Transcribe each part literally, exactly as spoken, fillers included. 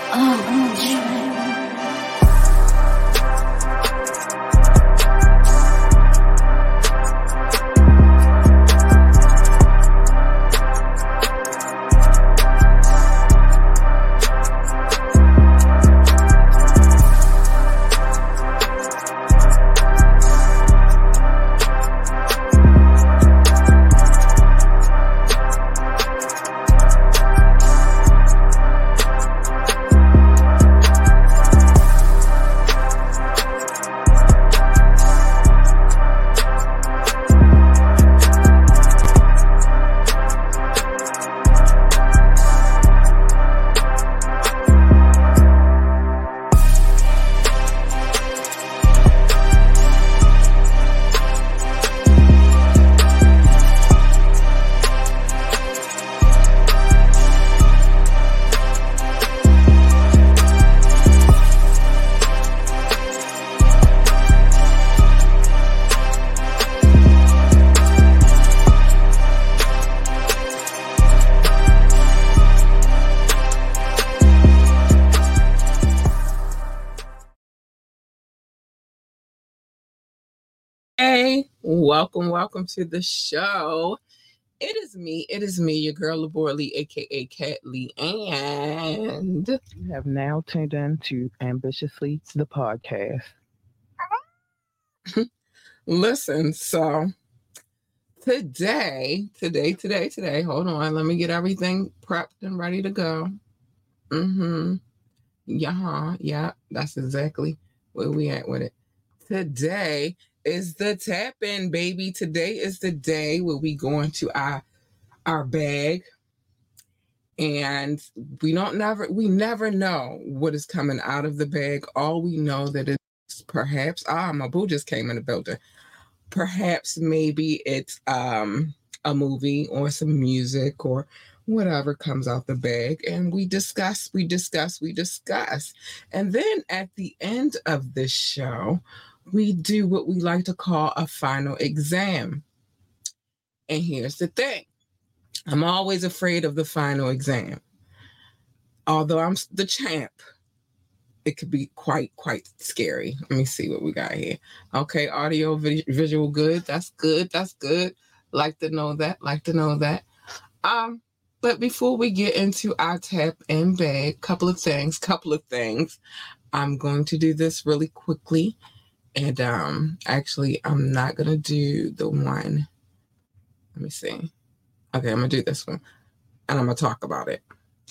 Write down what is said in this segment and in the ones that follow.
Hey, welcome, welcome to the show. It is me, it is me, your girl Labora Lee, aka Cat Lee, and you have now tuned in to Ambitiously the podcast. Listen, so today, today, today, today, hold on, let me get everything prepped and ready to go. Mm-hmm. Yeah, yeah, that's exactly where we at with it. Today is the tap-in, baby. Today is the day where we go into our our bag, and we don't never we never know what is coming out of the bag. All we know that it's perhaps ah my boo just came in the building. Perhaps maybe it's um a movie or some music or whatever comes out the bag, and we discuss, we discuss, we discuss. And then at the end of this show, we do what we like to call a final exam. And here's the thing. I'm always afraid of the final exam. Although I'm the champ, it could be quite, quite scary. Let me see what we got here. Okay, audio, vid- visual, good. That's good. That's good. Like to know that. Like to know that. Um, but before we get into our tap and bag, couple of things, couple of things. I'm going to do this really quickly. And um, actually, I'm not going to do the one. Let me see. Okay, I'm going to do this one. And I'm going to talk about it.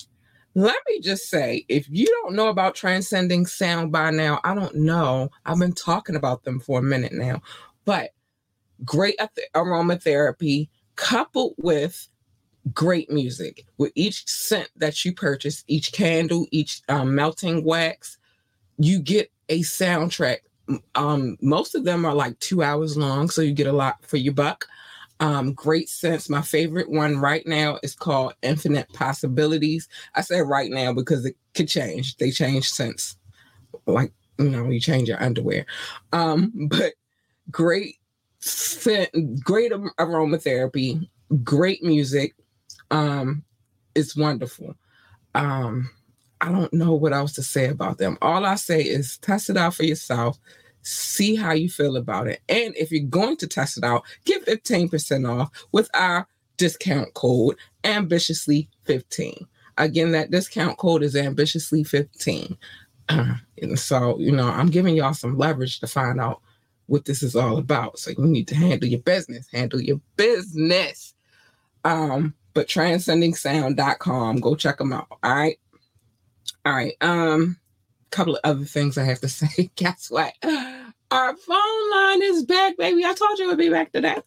Let me just say, if you don't know about Transcending Sound by now, I don't know. I've been talking about them for a minute now. But great aromatherapy coupled with great music. With each scent that you purchase, each candle, each um, melting wax, you get a soundtrack. Um, most of them are like two hours long, so you get a lot for your buck. Um, great scents. My favorite one right now is called Infinite Possibilities. I say right now because it could change. They change scents, like, you know, you change your underwear. Um, but great scent, great aromatherapy, great music. Um, it's wonderful. Um, I don't know what else to say about them. All I say is test it out for yourself. See how you feel about it. And if you're going to test it out, get fifteen percent off with our discount code, ambitiously fifteen. Again, that discount code is ambitiously fifteen. Uh, and so, you know, I'm giving y'all some leverage to find out what this is all about. So you need to handle your business. Handle your business. Um, but transcending sound dot com. Go check them out. All right. All right. Um, couple of other things I have to say. Guess what? Our phone line is back, baby. I told you it would be back today.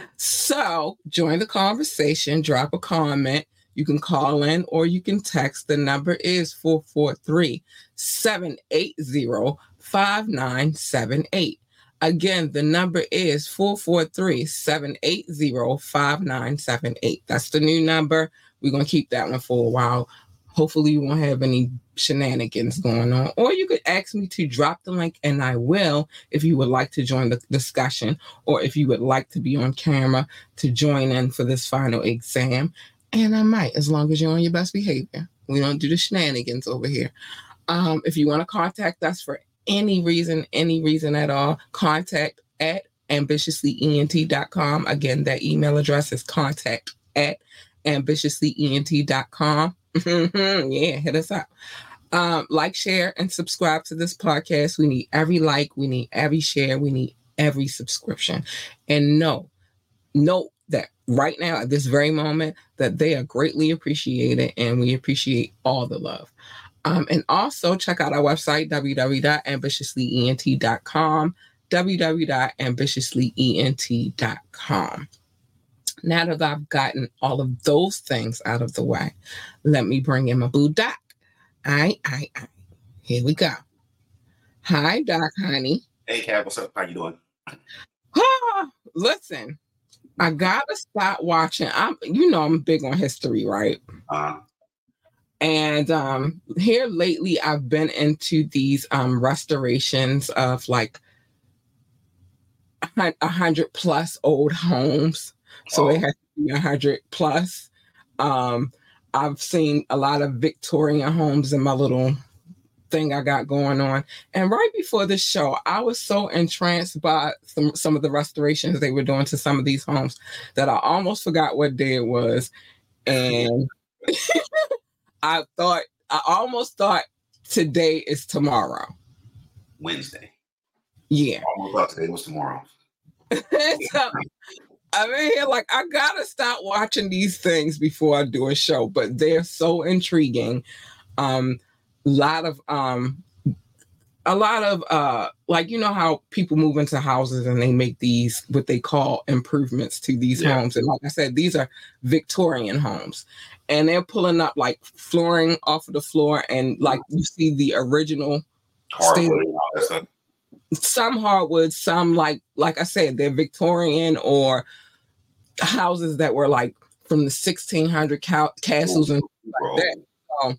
So join the conversation. Drop a comment. You can call in or you can text. The number is four four three, seven eight zero, five nine seven eight. Again, the number is four four three, seven eight zero, five nine seven eight. That's the new number. We're going to keep that one for a while. Hopefully you won't have any shenanigans going on. Or you could ask me to drop the link, and I will if you would like to join the discussion, or if you would like to be on camera to join in for this final exam. And I might, as long as you're on your best behavior. We don't do the shenanigans over here. Um, if you want to contact us for any reason, any reason at all, contact at ambitiously E N T dot com. Again, that email address is contact at ambitiously E N T dot com. Yeah, hit us up. Um, like, share, and subscribe to this podcast. We need every like, we need every share, we need every subscription. And know, note that right now, at this very moment, that they are greatly appreciated, and we appreciate all the love. Um, and also check out our website, w w w dot ambitiously E N T dot com, w w w dot ambitiously E N T dot com. Now that I've gotten all of those things out of the way, let me bring in my boo Doc. All right, all right, all right. Here we go. Hi, Doc, honey. Hey, Kat, what's up? How you doing? Ah, listen, I gotta stop watching. I'm, you know, I'm big on history, right? Uh, and um, here lately, I've been into these um restorations of like a hundred plus old homes. So oh. they have to be a hundred plus. Um, I've seen a lot of Victorian homes in my little thing I got going on. And right before this show, I was so entranced by some, some of the restorations they were doing to some of these homes that I almost forgot what day it was. And I thought, I almost thought today is tomorrow. Wednesday. Yeah. I almost thought today was tomorrow. So, I mean, like, I gotta stop watching these things before I do a show, but they're so intriguing. Um, lot of um, a lot of uh, like, you know how people move into houses and they make these what they call improvements to these yeah. homes, and like I said, these are Victorian homes, and they're pulling up like flooring off of the floor, and like you see the original hardwood, all that stuff. Some hardwood, some like like I said, they're Victorian or houses that were like from the sixteen hundred ca- castles and like that. Um,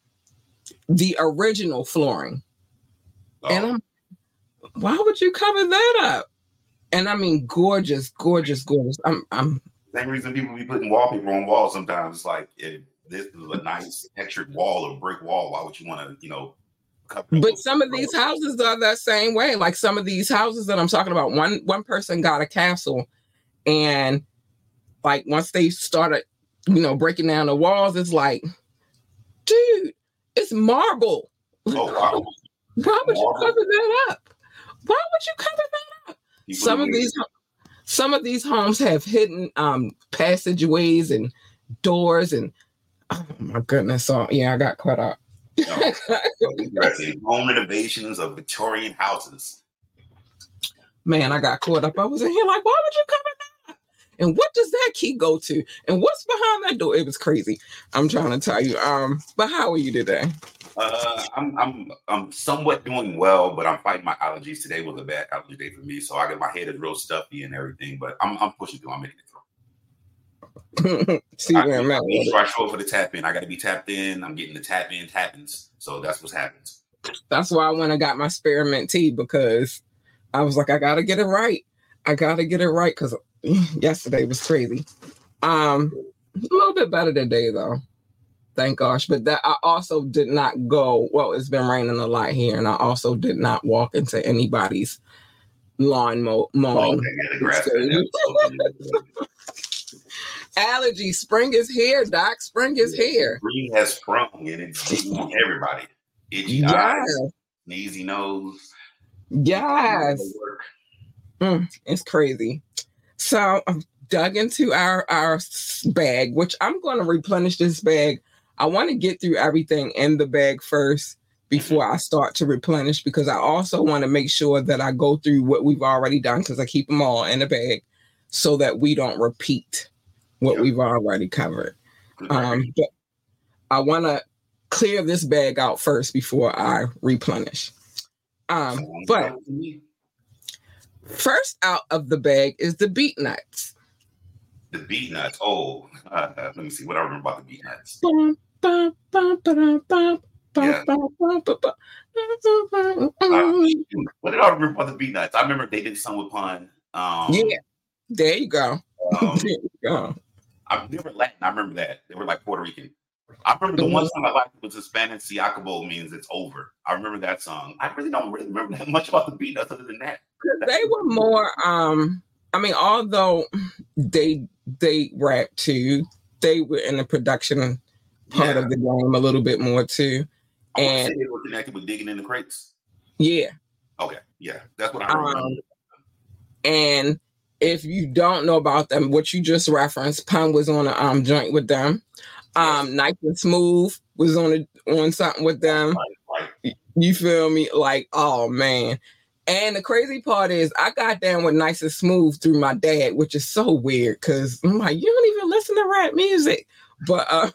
the original flooring. Oh. And I'm, why would you cover that up? And I mean, gorgeous, gorgeous, gorgeous. I'm, I'm. Same reason people be putting wallpaper on walls sometimes. It's like, if this is a nice textured wall or brick wall, why would you want to, you know? But some of these houses are that same way. Like some of these houses that I'm talking about, one one person got a castle, and like once they started, you know, breaking down the walls, it's like, dude, it's marble. Oh wow! Why would marble. you cover that up? Why would you cover that up? People some of these, some of these homes have hidden um, passageways and doors, and oh my goodness! So yeah, I got caught up. No. Home renovations of Victorian houses. Man, I got caught up. I was in here like, why would you cover that up? And what does that key go to? And what's behind that door? It was crazy. I'm trying to tell you. Um, but how are you today? Uh, I'm I'm I'm somewhat doing well, but I'm fighting my allergies. Today was a bad allergy day for me, so I got my head is real stuffy and everything. But I'm I'm pushing through. I'm making it through. See where I'm at. I show up for the tap in. I got to be tapped in. I'm getting the tap in tappings. So that's what happens. That's why I went and got my spearmint tea, because I was like, I got to get it right. I got to get it right, because yesterday was crazy. Um, a little bit better today, though. Thank gosh. But that I also did not go. Well, it's been raining a lot here, and I also did not walk into anybody's lawn mow- mowing. Oh, allergy. Spring is here, Doc. Spring is here. Spring has sprung, and it's hitting on everybody. Itchy yes. eyes, sneezy nose. Yes. Mm, it's crazy. So I've dug into our, our bag, which I'm going to replenish this bag. I want to get through everything in the bag first before I start to replenish, because I also want to make sure that I go through what we've already done, because I keep them all in the bag so that we don't repeat what yep. we've already covered. Um, but I want to clear this bag out first before I replenish. Um, but first out of the bag is the beet nuts. The beet nuts. Oh, uh, let me see what I remember about the beet nuts. Yeah. uh, what did I remember about the beet nuts? I remember they did some with pun. Um, yeah, there you go. Um, there you go. I, they were Latin. I remember that. They were like Puerto Rican. I remember the Mhm. one song I liked was the Spanish "Se acabó" means it's over. I remember that song. I really don't really remember that much about the beat other than that. They were more, um, I mean, although they they rap too, they were in the production part Yeah. of the game a little bit more too. I want to And say they were connected with Digging in the Crates. yeah. Okay, yeah, that's what I remember. Um, and if you don't know about them, what you just referenced, Pun was on a um, joint with them. Um, Yes. Nice and Smooth was on a, on something with them. Right, right. You feel me? Like, oh man. And the crazy part is I got down with Nice and Smooth through my dad, which is so weird because I'm like, you don't even listen to rap music. But uh,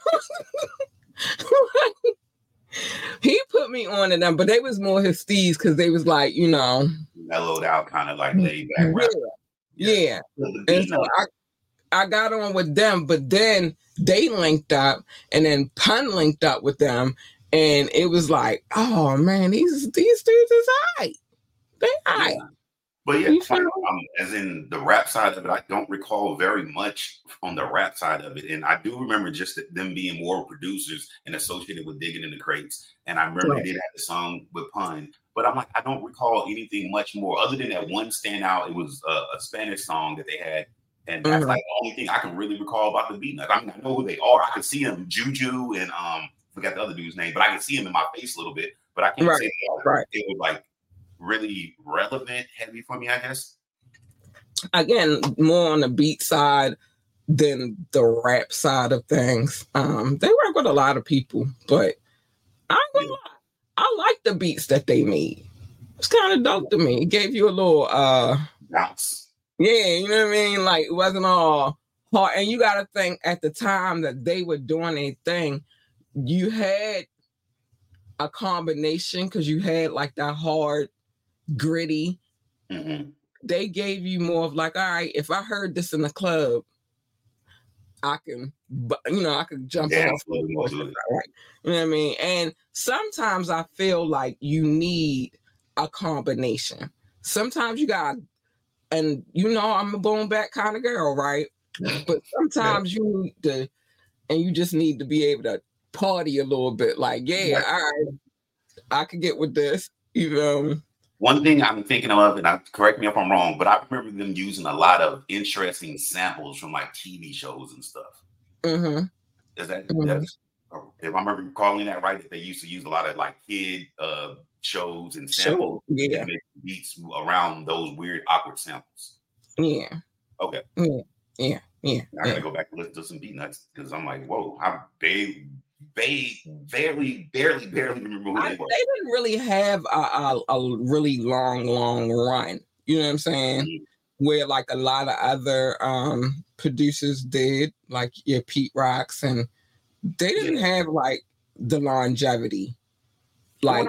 he put me on to them, but they was more his steez because they was like, you know, Mellowed out, kind of like laid back rap. Yeah. yeah. And so I, I got on with them, but then they linked up and then Pun linked up with them. And it was like, oh man, these these dudes is high. They high. Yeah. But yeah, um, as in the rap side of it, I don't recall very much on the rap side of it. And I do remember just them being more producers and associated with Digging in the Crates. And I remember right. they did have the song with Pun. But I'm like, I don't recall anything much more other than that one standout. It was a, a Spanish song that they had. And that's mm-hmm. like the only thing I can really recall about the Beatnuts. I mean, I know who they are. I can see them, Juju and um, forgot the other dude's name, but I can see him in my face a little bit. But I can't right. say that right. it was like really relevant, heavy for me, I guess. Again, more on the beat side than the rap side of things. Um, they work with a lot of people, but I ain't gonna yeah. lie. I like the beats that they made. It's kind of dope to me. It gave you a little uh bounce. Yeah, you know what I mean? Like it wasn't all hard. And you gotta think at the time that they were doing a thing, you had a combination because you had like that hard, gritty. Mm-hmm. They gave you more of like, all right, if I heard this in the club, I can, you know, I could jump yeah, off. Right? You know what I mean? And sometimes I feel like you need a combination. Sometimes you got, and you know, I'm a bone back kind of girl, right? But sometimes yeah. you need to, and you just need to be able to party a little bit. Like, yeah, right. all right, I could get with this, you know. One thing I'm thinking of, and I, correct me if I'm wrong, but I remember them using a lot of interesting samples from like T V shows and stuff. Mm-hmm. Is that, mm-hmm. that's, if I remember calling that right, that they used to use a lot of like kid uh, shows and samples sure. yeah. and make beats around those weird, awkward samples. Yeah. Okay. Yeah. Yeah. Yeah. I gotta yeah. go back and listen to some Beatnuts because I'm like, whoa, I barely, barely, barely, barely, barely remember who I, they were. They didn't really have a, a, a really long, long run. You know what I'm saying? Mm-hmm. Where like a lot of other um, producers did, like your Pete Rocks, and they didn't yeah. have like the longevity. Like,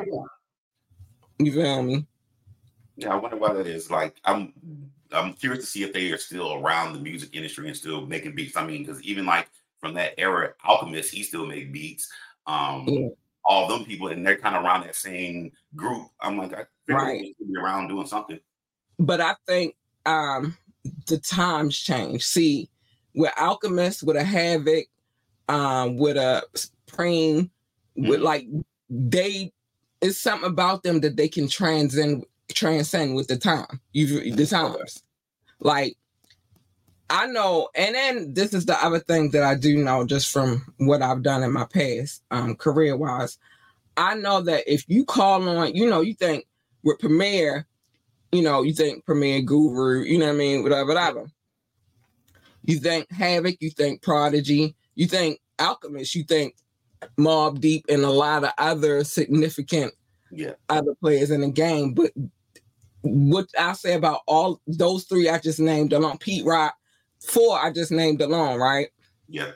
you feel me? Yeah, I wonder why that is. Like, I'm, I'm curious to see if they are still around the music industry and still making beats. I mean, because even like from that era, Alchemist, he still made beats. Um, yeah. All them people, and they're kind of around that same group. I'm like, I feel right. like they should be around doing something. But I think um, the times change. See, with Alchemist, with a Havoc, um, with a Supreme, mm-hmm. with like they, it's something about them that they can transcend, transcend with the time. You the times, like I know. And then this is the other thing that I do know just from what I've done in my past, um, career wise. I know that if you call on, you know, you think with Premier. You know, you think Premier Guru, you know what I mean? Whatever, whatever. You think Havoc, you think Prodigy, you think Alchemist, you think Mobb Deep, and a lot of other significant yeah. other players in the game. But what I say about all those three I just named alone, Pete Rock, four I just named alone, right? Yeah.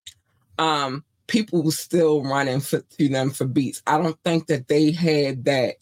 Um, people were still running for, to them for beats. I don't think that they had that.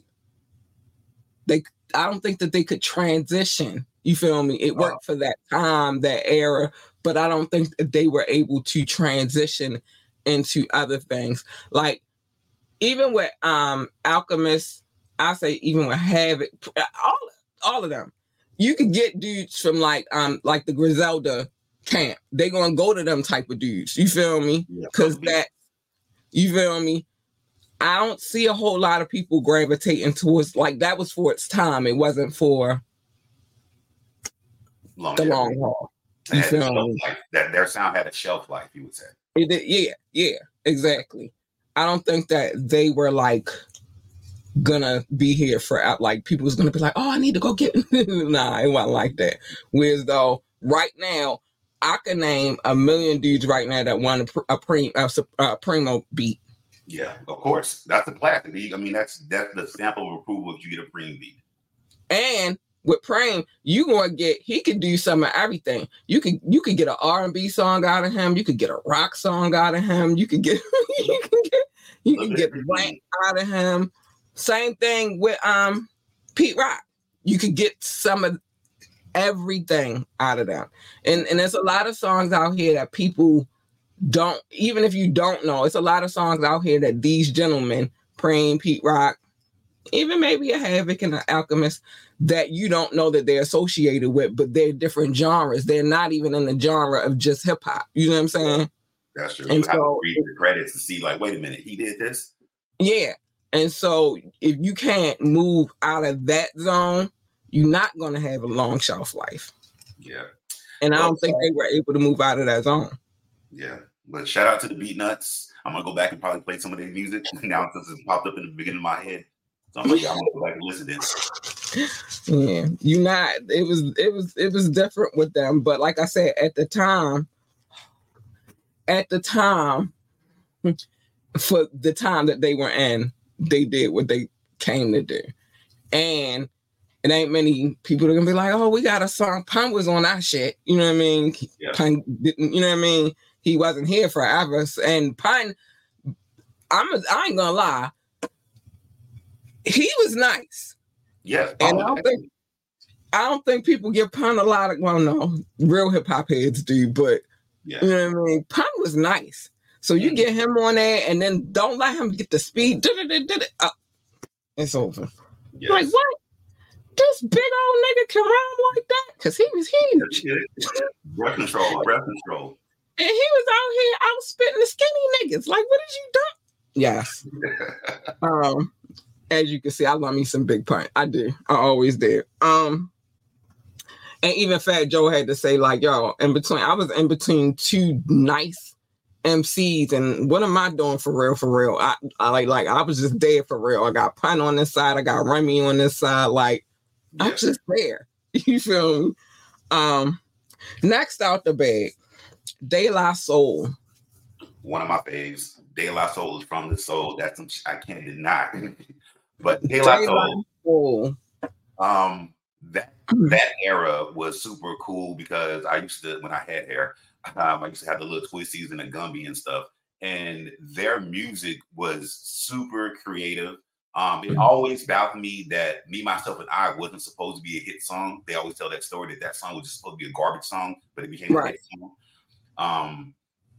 They I don't think that they could transition. You feel me? It worked for that time, that era, but I don't think that they were able to transition into other things. Like even with um Alchemist, I say even with Havoc, all all of them, you could get dudes from like um like the Griselda camp. They're gonna go to them type of dudes. You feel me? Because yeah, that You feel me? I don't see a whole lot of people gravitating towards, like, that was for its time. It wasn't for long the long haul. You feel me? Life. That their sound had a shelf life, you would say. It did, yeah, yeah, exactly. I don't think that they were like gonna be here for like people was gonna be like, oh, I need to go get. Nah, it wasn't like that. Whereas though, right now, I can name a million dudes right now that want a, a, prim, a, a primo beat. Yeah, of course. That's the classic. I mean, that's that's the sample of approval if you get a preem beat. And with Preem, you gonna get he could do some of everything. You could you could get an R and B song out of him. You could get a rock song out of him. You could get you can get you can get rap out of him. Same thing with um Pete Rock. You could get some of everything out of them. And and there's a lot of songs out here that people don't, even if you don't know, it's a lot of songs out here that these gentlemen, Preem, Pete Rock, even maybe a Havoc and an Alchemist, that you don't know that they're associated with, but they're different genres. They're not even in the genre of just hip hop. You know what I'm saying? That's true. And you so, have to read the credits to see, like, wait a minute, he did this? Yeah. And so if you can't move out of that zone, you're not going to have a long shelf life. Yeah. And well, I don't think they were able to move out of that zone. Yeah. But shout out to the Beat Nuts. I'm going to go back and probably play some of their music now since it's popped up in the beginning of my head. So I'm like, I'm going to go back and listen to it. Yeah. You not, it was, it was, it was different with them. But like I said, at the time, at the time, for the time that they were in, they did what they came to do. And it ain't many people that are gonna be like, oh, we got a song. Pun was on our shit. You know what I mean? Yeah. Pun didn't, you know what I mean? He wasn't here forever. And Pun, I'm a, I ain't gonna lie, he was nice. Yeah. And I don't think I don't think people give Pun a lot of, well, no, real hip hop heads do, but yeah. You know what I mean? Pun was nice. So you get him on there and then don't let him get the speed. Uh, it's over. Yes. Like, what? This big old nigga can rhyme like that? Because he was huge. Breath control, breath control. And he was out here out spitting the skinny niggas. Like, what did you do? Yes. um, as you can see, I love me some Big Pun. I do. I always did. Um, and even Fat Joe had to say, like, yo, in between, I was in between two nice M Cs, and what am I doing for real? For real, I, I like, like I was just there for real. I got Pun on this side, I got Remy on this side. Like, yeah. I'm just there. You feel me? Um, next out the bag, De La Soul. One of my faves. De La Soul is from the soul. That's some I can't deny. But De La Soul, Soul. Um, that that era was super cool because I used to, when I had hair. Um, I used to have the little twisties and the Gumby and stuff, and their music was super creative. Um, it always baffled me that Me, Myself, and I wasn't supposed to be a hit song. They always tell that story that that song was just supposed to be a garbage song, but it became right. a hit song. Um,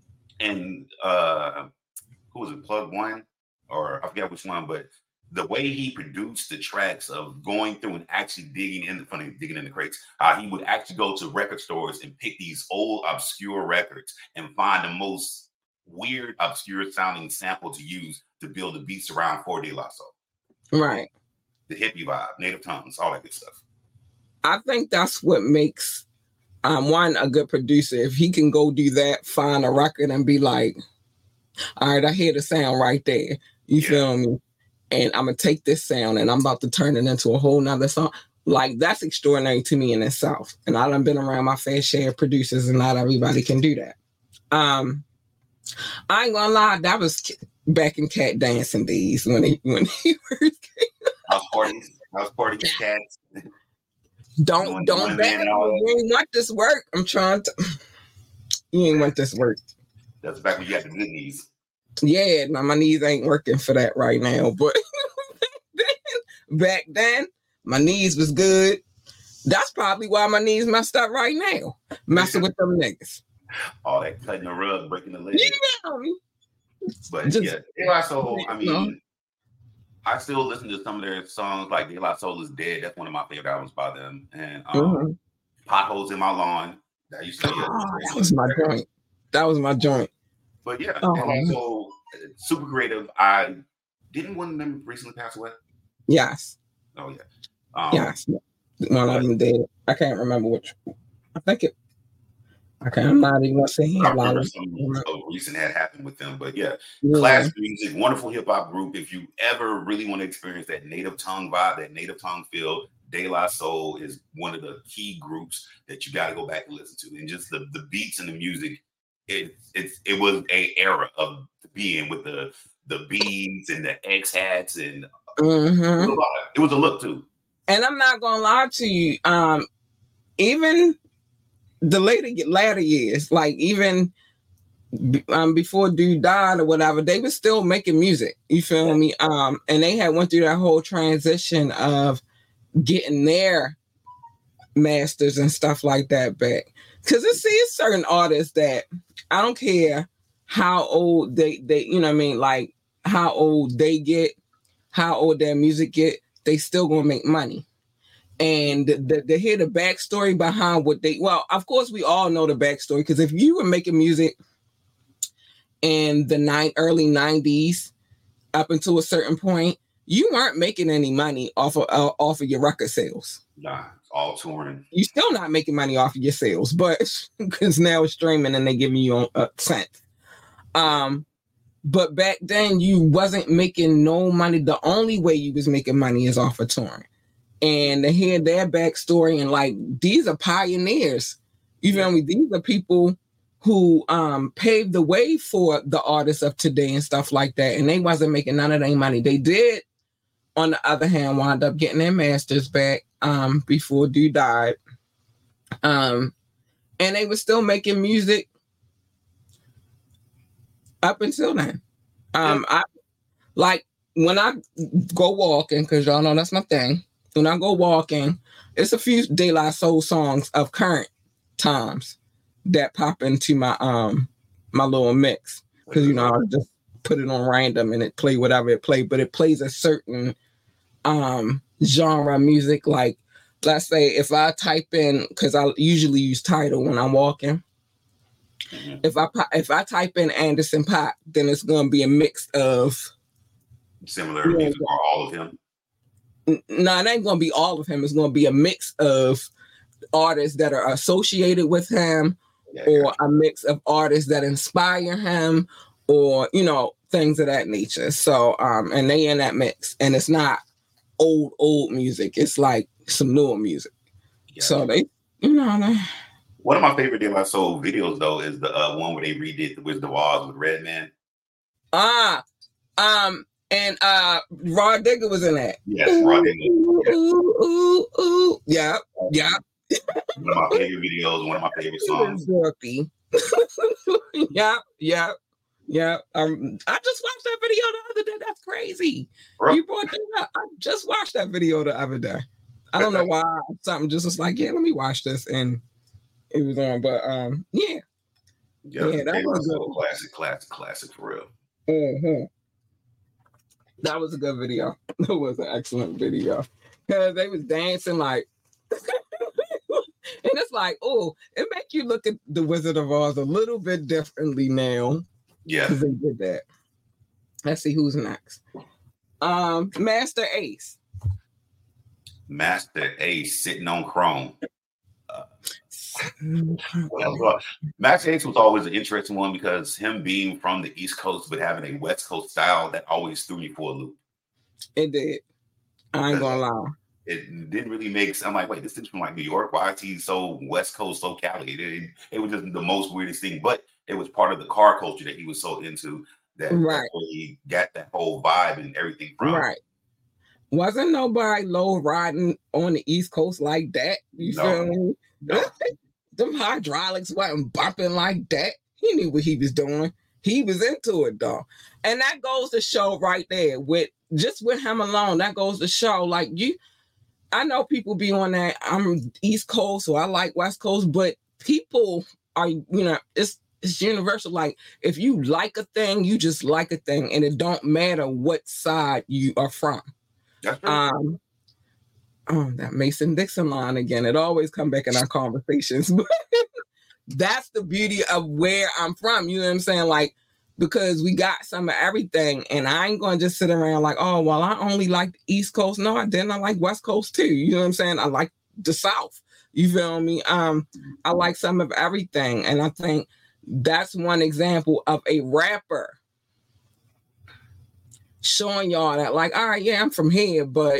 and uh, who was it? Plug One, or I forget which one, but the way he produced the tracks of going through and actually digging in the funny digging in the crates, uh, he would actually go to record stores and pick these old obscure records and find the most weird, obscure sounding sample to use to build the beats around for De La Soul. Right. The hippie vibe, native tongues, all that good stuff. I think that's what makes um, one a good producer. If he can go do that, find a record and be like, all right, I hear the sound right there. You yeah. feel me? And I'm going to take this sound and I'm about to turn it into a whole nother song. Like, that's extraordinary to me in itself. And I done been around my fair share of producers, and not everybody can do that. Um, I ain't gonna lie, that was back in cat dancing days when he when he first came. House parties, house parties, cats. Don't Going don't bad. You ain't want this work. I'm trying to. You ain't want this work. That's back when you had the good knees. Yeah, no, my knees ain't working for that right now. But back then, my knees was good. That's probably why my knees messed up right now. Messing with them niggas. All that cutting the rug, breaking the leg. Yeah. But just, yeah, De La Soul, I mean, no. I still listen to some of their songs, like De La Soul is Dead. That's one of my favorite albums by them. And um, mm-hmm. Potholes in My Lawn. That used to be a, oh, that was my joint. That was my joint. But yeah, oh. and also super creative. I didn't one of them recently pass away. Yes. Oh yeah. Um, yes. One of them did. I can't remember which. I think it. Okay, I'm not even gonna say I remember something so recent had happened with them, but yeah, yeah. classic music, wonderful hip hop group. If you ever really want to experience that native tongue vibe, that native tongue feel, De La Soul is one of the key groups that you got to go back and listen to. And just the, the beats and the music, it it's it was a era of being with the the beads and the X hats and mm-hmm. it, was it was a look too. And I'm not gonna lie to you, um, even the later latter years, like even um before Dude died or whatever, they were still making music. You feel me? Um, and they had went through that whole transition of getting their masters and stuff like that back. Because it sees certain artists that I don't care how old they they you know what I mean, like how old they get, how old their music get, they still gonna make money. And the, the hear the backstory behind what they, well, of course we all know the backstory, because if you were making music in the nine early nineties up until a certain point, you weren't making any money off of uh, off of your record sales. Nah, all touring. You're still not making money off of your sales, but because now it's streaming and they're giving you a cent. Um, but back then you wasn't making no money. The only way you was making money is off of touring. And to hear their backstory and like, these are pioneers. You feel me? These are people who um, paved the way for the artists of today and stuff like that. And they wasn't making none of their money. They did, on the other hand, wind up getting their masters back um, before Dude died. Um, and they were still making music up until then. Um, I like when I go walking, because y'all know that's my thing. When I go walking, it's a few De La Soul songs of current times that pop into my um my little mix, because you know I just put it on random and it play whatever it play, but it plays a certain um genre of music. Like let's say if I type in, because I usually use Tidal when I'm walking. Mm-hmm. If I if I type in Anderson .Paak, then it's gonna be a mix of similar music or all of him. No, it ain't gonna be all of him. It's gonna be a mix of artists that are associated with him, yeah, or a mix of artists that inspire him, or you know, things of that nature. So, um, and they in that mix, and it's not old old music. It's like some newer music. Yeah. So they, you know, they, one of my favorite De La Soul videos though is the uh, one where they redid the Wizard of Oz with Redman. Ah, um. And uh Rod Digger was in that. Yes, Rod Digger. Ooh, ooh, ooh, ooh. Yeah, yeah. One of my favorite videos, one of my favorite songs. yeah, yeah, yeah. Um, I just watched that video the other day. That's crazy. Bro. You brought that up. I just watched that video the other day. I don't know why. Something just was like, yeah, let me watch this, and it was on. But um, yeah, yeah, yeah that was a good classic, classic, classic for real. Mm-hmm. That was a good video. It was an excellent video, because they was dancing like, and it's like, oh, it make you look at the Wizard of Oz a little bit differently now. Yeah, because they did that. Let's see who's next. Um, Master Ace. Master Ace sitting on Chrome. Uh, well, Master Ace was always an interesting one, because him being from the East Coast but having a West Coast style, that always threw me for a loop. It did. I ain't gonna lie. It didn't really make sense. I'm like, wait, this is from like New York. Why is he so West Coast, so Cali? It, it was just the most weirdest thing, but it was part of the car culture that he was so into that right. he got that whole vibe and everything from. Right. Wasn't nobody low riding on the East Coast like that. You no, feel me? No. Them hydraulics wasn't bumping like that. He knew what he was doing. He was into it though. And that goes to show right there with just with him alone. That goes to show, like, you, I know people be on that, I'm East Coast, so I like West Coast, but people are, you know, it's it's universal. Like, if you like a thing, you just like a thing, and it don't matter what side you are from. That's true. Um, oh, that Mason Dixon line again. It always come back in our conversations. That's the beauty of where I'm from. You know what I'm saying? Like, because we got some of everything. And I ain't gonna just sit around like, oh, well, I only like the East Coast. No, I didn't. I like West Coast too. You know what I'm saying? I like the South. You feel me? Um, I like some of everything. And I think that's one example of a rapper showing y'all that, like, all right, yeah, I'm from here, but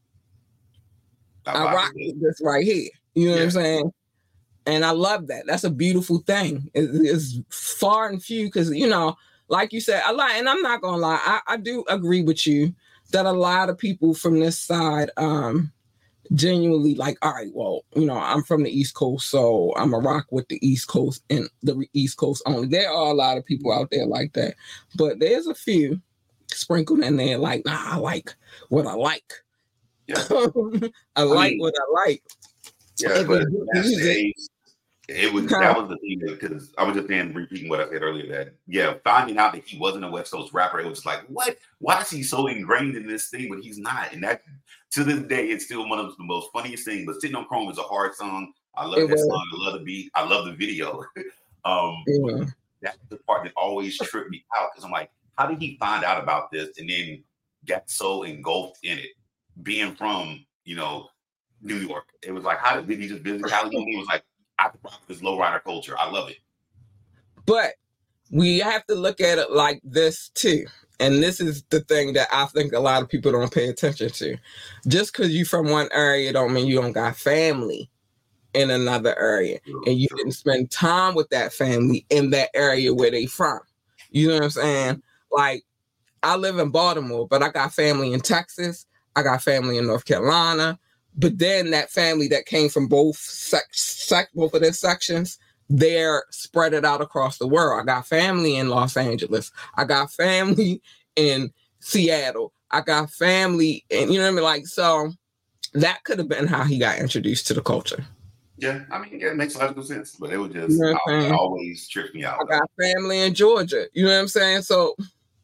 I, I rock with this right here. You know yeah. what I'm saying? And I love that. That's a beautiful thing. It, it's far and few because, you know, like you said, a lot, and I'm not gonna lie, I, I do agree with you that a lot of people from this side um genuinely like, all right, well, you know, I'm from the East Coast, so I'm a rock with the East Coast and the East Coast only. There are a lot of people out there like that, but there's a few sprinkled in there like, nah, I like what I like. Yeah. I like I mean, what I like. Yeah, but it, it was that was the thing because I was just saying, repeating what I said earlier, that yeah, finding out that he wasn't a West Coast rapper, it was like, what? Why is he so ingrained in this thing, but he's not? And that to this day, it's still one of the most funniest things. But Sitting on Chrome is a hard song. I love it that was. song. I love the beat. I love the video. um, yeah. That's the part that always tripped me out because I'm like, how did he find out about this and then get so engulfed in it, being from, you know, New York? It was like, how did, did he just visit California? He was like, I rock this lowrider culture. I love it. But we have to look at it like this too. And this is the thing that I think a lot of people don't pay attention to. Just because you're from one area don't mean you don't got family in another area. True, and you true. didn't spend time with that family in that area where they from. You know what I'm saying? Like, I live in Baltimore, but I got family in Texas. I got family in North Carolina. But then that family that came from both sec, sec both of their sections, they're spread it out across the world. I got family in Los Angeles. I got family in Seattle. I got family, and you know what I mean? Like, so that could have been how he got introduced to the culture. Yeah, I mean, yeah, it makes logical sense, but it was just, you know it always tripped me out. I got family in Georgia. You know what I'm saying? So,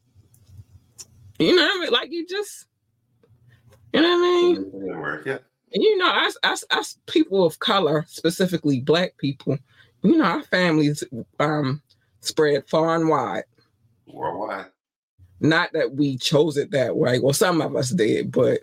you know what I mean? Like, you just, you know what I mean? Yeah. And you know, us, us, us people of color, specifically Black people, you know, our families um, spread far and wide. Worldwide. Not that we chose it that way. Well, some of us did, but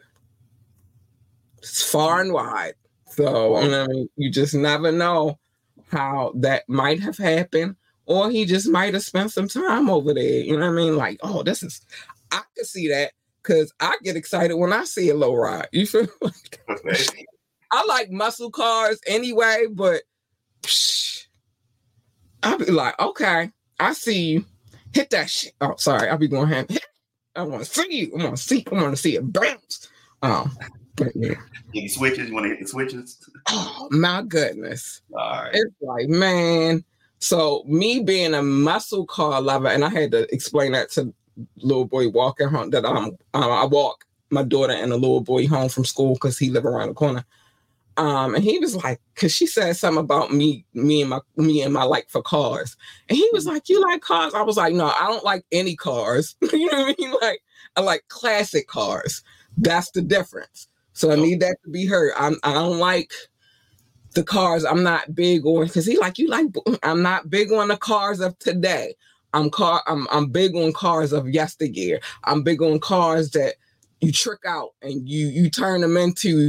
it's far and wide. So, you know what I mean? You just never know how that might have happened, or he just might have spent some time over there. You know what I mean? Like, oh, this is, I could see that. Because I get excited when I see a low ride. You feel like I like muscle cars anyway, but psh, I'll be like, okay, I see you. Hit that shit. Oh, sorry. I'll be going hand. I want to see you. I want to see. I want to see it bounce. Oh, but yeah. Any switches? You want to hit the switches? Oh my goodness. All right. It's like, man. So me being a muscle car lover, and I had to explain that to little boy walking home that I'm um, I walk my daughter and a little boy home from school because he live around the corner. Um, and he was like, because she said something about me, me and my me and my like for cars. And he was like, you like cars? I was like, no, I don't like any cars. You know what I mean? Like, I like classic cars. That's the difference. So I need that to be heard. I'm I don't like the cars. I'm not big on, because he like, you like, I'm not big on the cars of today. I'm car. I'm I'm big on cars of yesteryear. I'm big on cars that you trick out and you you turn them into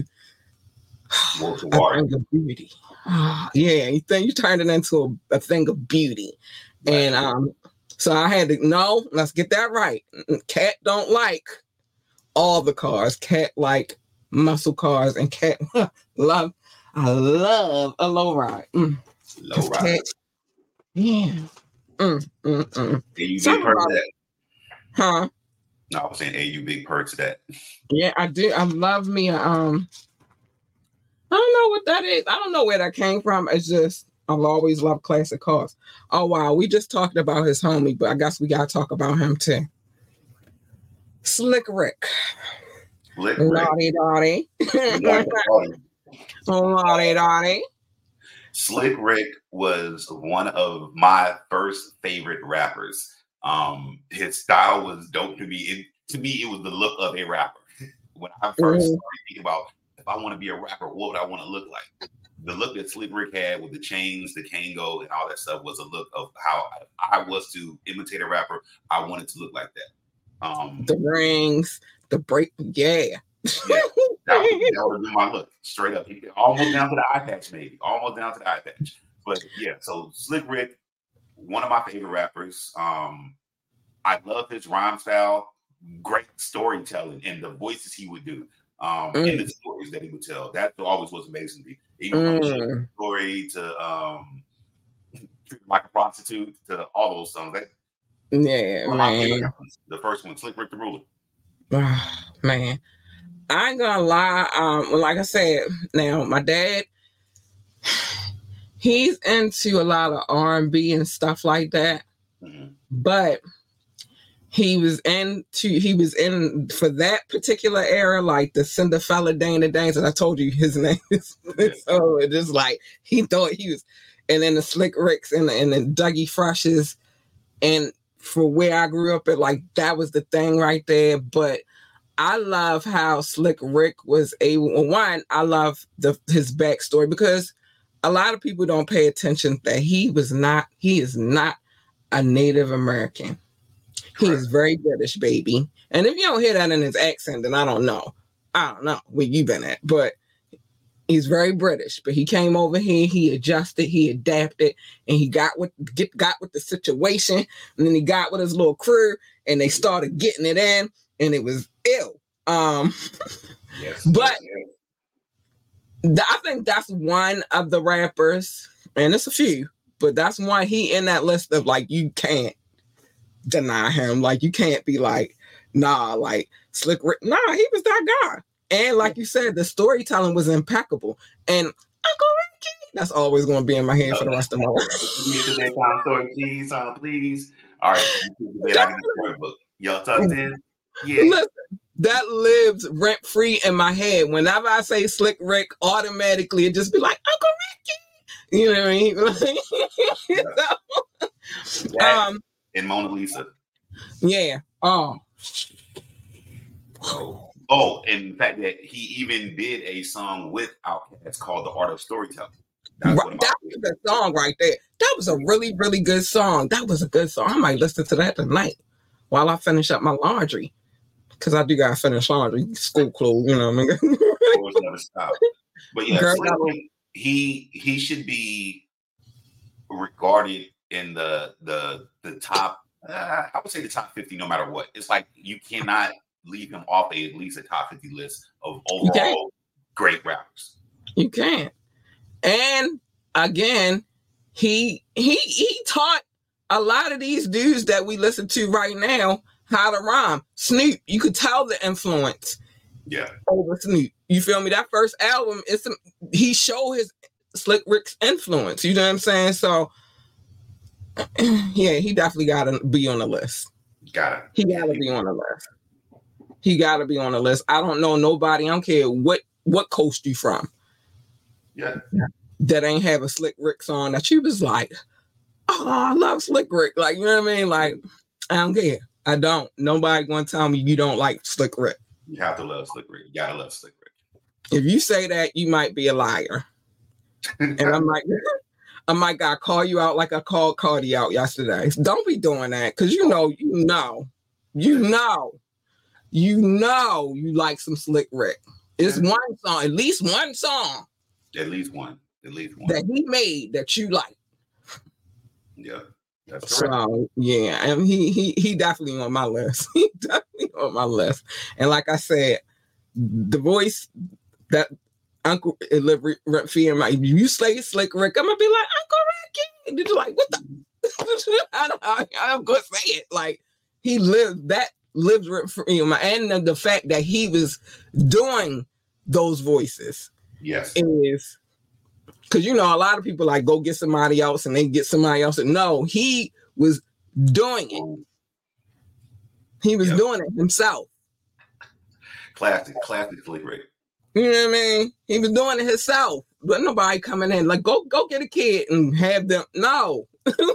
a thing of beauty. Oh, yeah, you think you turn it into a, a thing of beauty, right. And um, so I had to no. Let's get that right. Cat don't like all the cars. Cat like muscle cars, and Cat love. I love a low ride. Mm. Low ride. Cat, yeah. Mm, mm, mm. Hey, you big perk to that. Huh? No, I was saying, hey, you big perk to that. Yeah, I do. I love me. Um, I don't know what that is. I don't know where that came from. It's just I've always loved classic cars. Oh wow, we just talked about his homie, but I guess we gotta talk about him too. Slick Rick. Slick Rick. Naughty Dotty. Naughty Dotty. Slick Rick was one of my first favorite rappers. Um, his style was dope to me. It, to me, it was the look of a rapper. When I first mm-hmm. started thinking about if I want to be a rapper, what would I want to look like? the look that Slick Rick had with the chains, the Kango, and all that stuff was a look of how I was to imitate a rapper. I wanted to look like that. Um, the rings, the break, yeah. yeah, that would, that would be my look, straight up. Almost down to the eye patch, maybe. Almost down to the eye patch. But yeah, so Slick Rick, one of my favorite rappers. Um, I love his rhyme style, great storytelling, and the voices he would do. Um, mm. and the stories that he would tell. That always was amazing to me. Even from mm. story to um, like a prostitute to all those songs. That, yeah, man. The first one, Slick Rick the Ruler. Oh, man, I ain't gonna lie. Um, well, like I said, now my dad, he's into a lot of R and B and stuff like that, mm-hmm. but. He was into, he was in for that particular era, like the Cinderella Dana Danes, and I told you his name is, so it just like, he thought he was, and then the Slick Ricks and the, and the Dougie Freshes, and for where I grew up at, like, that was the thing right there, but I love how Slick Rick was able, well, one, I love the his backstory, because a lot of people don't pay attention that he was not, he is not a Native American. He is very British, baby. And if you don't hear that in his accent, then I don't know. I don't know where you been at. But he's very British. But he came over here, he adjusted, he adapted, and he got with get got with the situation. And then he got with his little crew, and they started getting it in, and it was ill. Um, yes, but yes. I think that's one of the rappers, and it's a few, but that's why he in that list of like, you can't deny him. Like, you can't be like, nah, like Slick Rick. Nah, he was that guy. And like you said, the storytelling was impeccable. And Uncle Ricky, that's always going to be in my head for the rest of my life. Story, please, uh, please. All right, y'all tucked in. Yeah. Listen, that lives rent free in my head. Whenever I say Slick Rick, automatically it just be like Uncle Ricky. You know what I mean? so, that, um. And Mona Lisa. Yeah. Oh. Oh, and the fact that he even did a song with Outkast called The Art of Storytelling. Right, that was a good song right there. That was a really, really good song. That was a good song. I might listen to that tonight while I finish up my laundry. Because I do got to finish laundry, school clothes, you know what I mean? Always never stop. But yeah, Girl, he he should be regarded in the the the top, uh, I would say the top fifty, no matter what. It's like you cannot leave him off a, at least a top fifty list of overall great rappers. You can't. And again, he he he taught a lot of these dudes that we listen to right now how to rhyme. Snoop, you could tell the influence. Yeah. Over Snoop. You feel me? That first album, it's he showed his Slick Rick's influence. You know what I'm saying? So yeah, he definitely gotta be on the list. Got it. He gotta be on the list. He gotta be on the list. I don't know nobody. I don't care what what coast you from. Yeah. That ain't have a Slick Rick song that you was like, oh, I love Slick Rick. Like, you know what I mean? Like, I don't care. I don't. Nobody gonna tell me you don't like Slick Rick. You have to love Slick Rick. You gotta love Slick Rick. If you say that, you might be a liar. And I might, I might gotta call you out like I called Cardi out yesterday. Don't be doing that, because you know, you know, you know, you know, you like some Slick Rick. It's one song, at least one song. At least one. At least one. That he made that you like. Yeah. That's correct. So yeah, and he he he definitely on my list. He definitely on my list. And like I said, the voice that Uncle live rent free in my, you say Slick Rick, I'm gonna be like Uncle Ricky. And you're like, what the? I don't, I, I'm gonna say it. Like, he lived that lives rent free in my, and the, the fact that he was doing those voices. Yes, is. Because, you know, a lot of people like go get somebody else and they get somebody else. And no, he was doing it. He was yep. doing it himself. Classic, classic Slick Rick. You know what I mean? He was doing it himself. But nobody coming in like, go go get a kid and have them. No.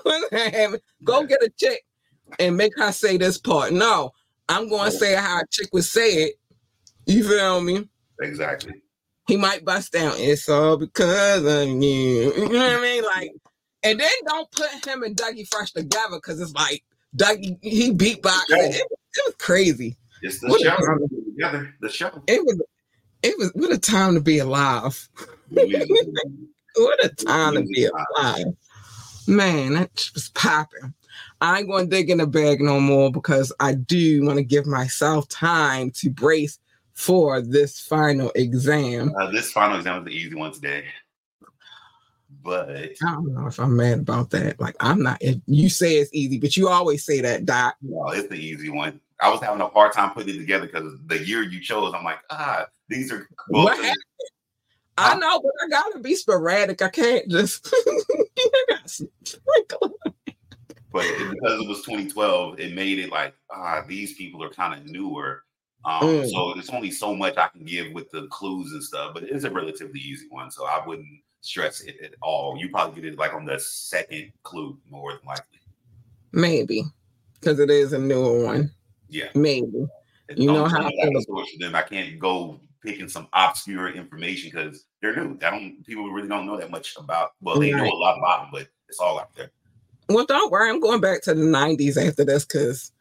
Go get a chick and make her say this part. No, I'm going to say how a chick would say it. You feel me? Exactly. he might bust down. It's all because of you. You know what I mean? Like, and then don't put him and Dougie Fresh together because it's like Dougie, he beatboxed. Yeah. It, it was crazy. It's the What a show time. together. The show. It was, it was, what a time to be alive. What a time to be alive. Man, that was popping. I ain't going to dig in the bag no more because I do want to give myself time to brace for this final exam. Uh, this final exam was the easy one today. But I don't know if I'm mad about that. Like, I'm not. If you say it's easy, but you always say that, Doc. No, it's the easy one. I was having a hard time putting it together because the year you chose, I'm like, ah, these are. What happened? I know, but I gotta be sporadic. I can't just. But it, because it was twenty twelve, it made it like, ah, these people are kind of newer. Um, mm. So there's only so much I can give with the clues and stuff, but it's a relatively easy one. So I wouldn't stress it at all. You probably get it like on the second clue, more than likely. Maybe, because it is a newer one. Yeah. Maybe. You know how I feel about them. I can't go picking some obscure information because they're new. I don't. People really don't know that much about. Well, they right. know a lot about them, but it's all out there. Well, don't worry. I'm going back to the nineties after this because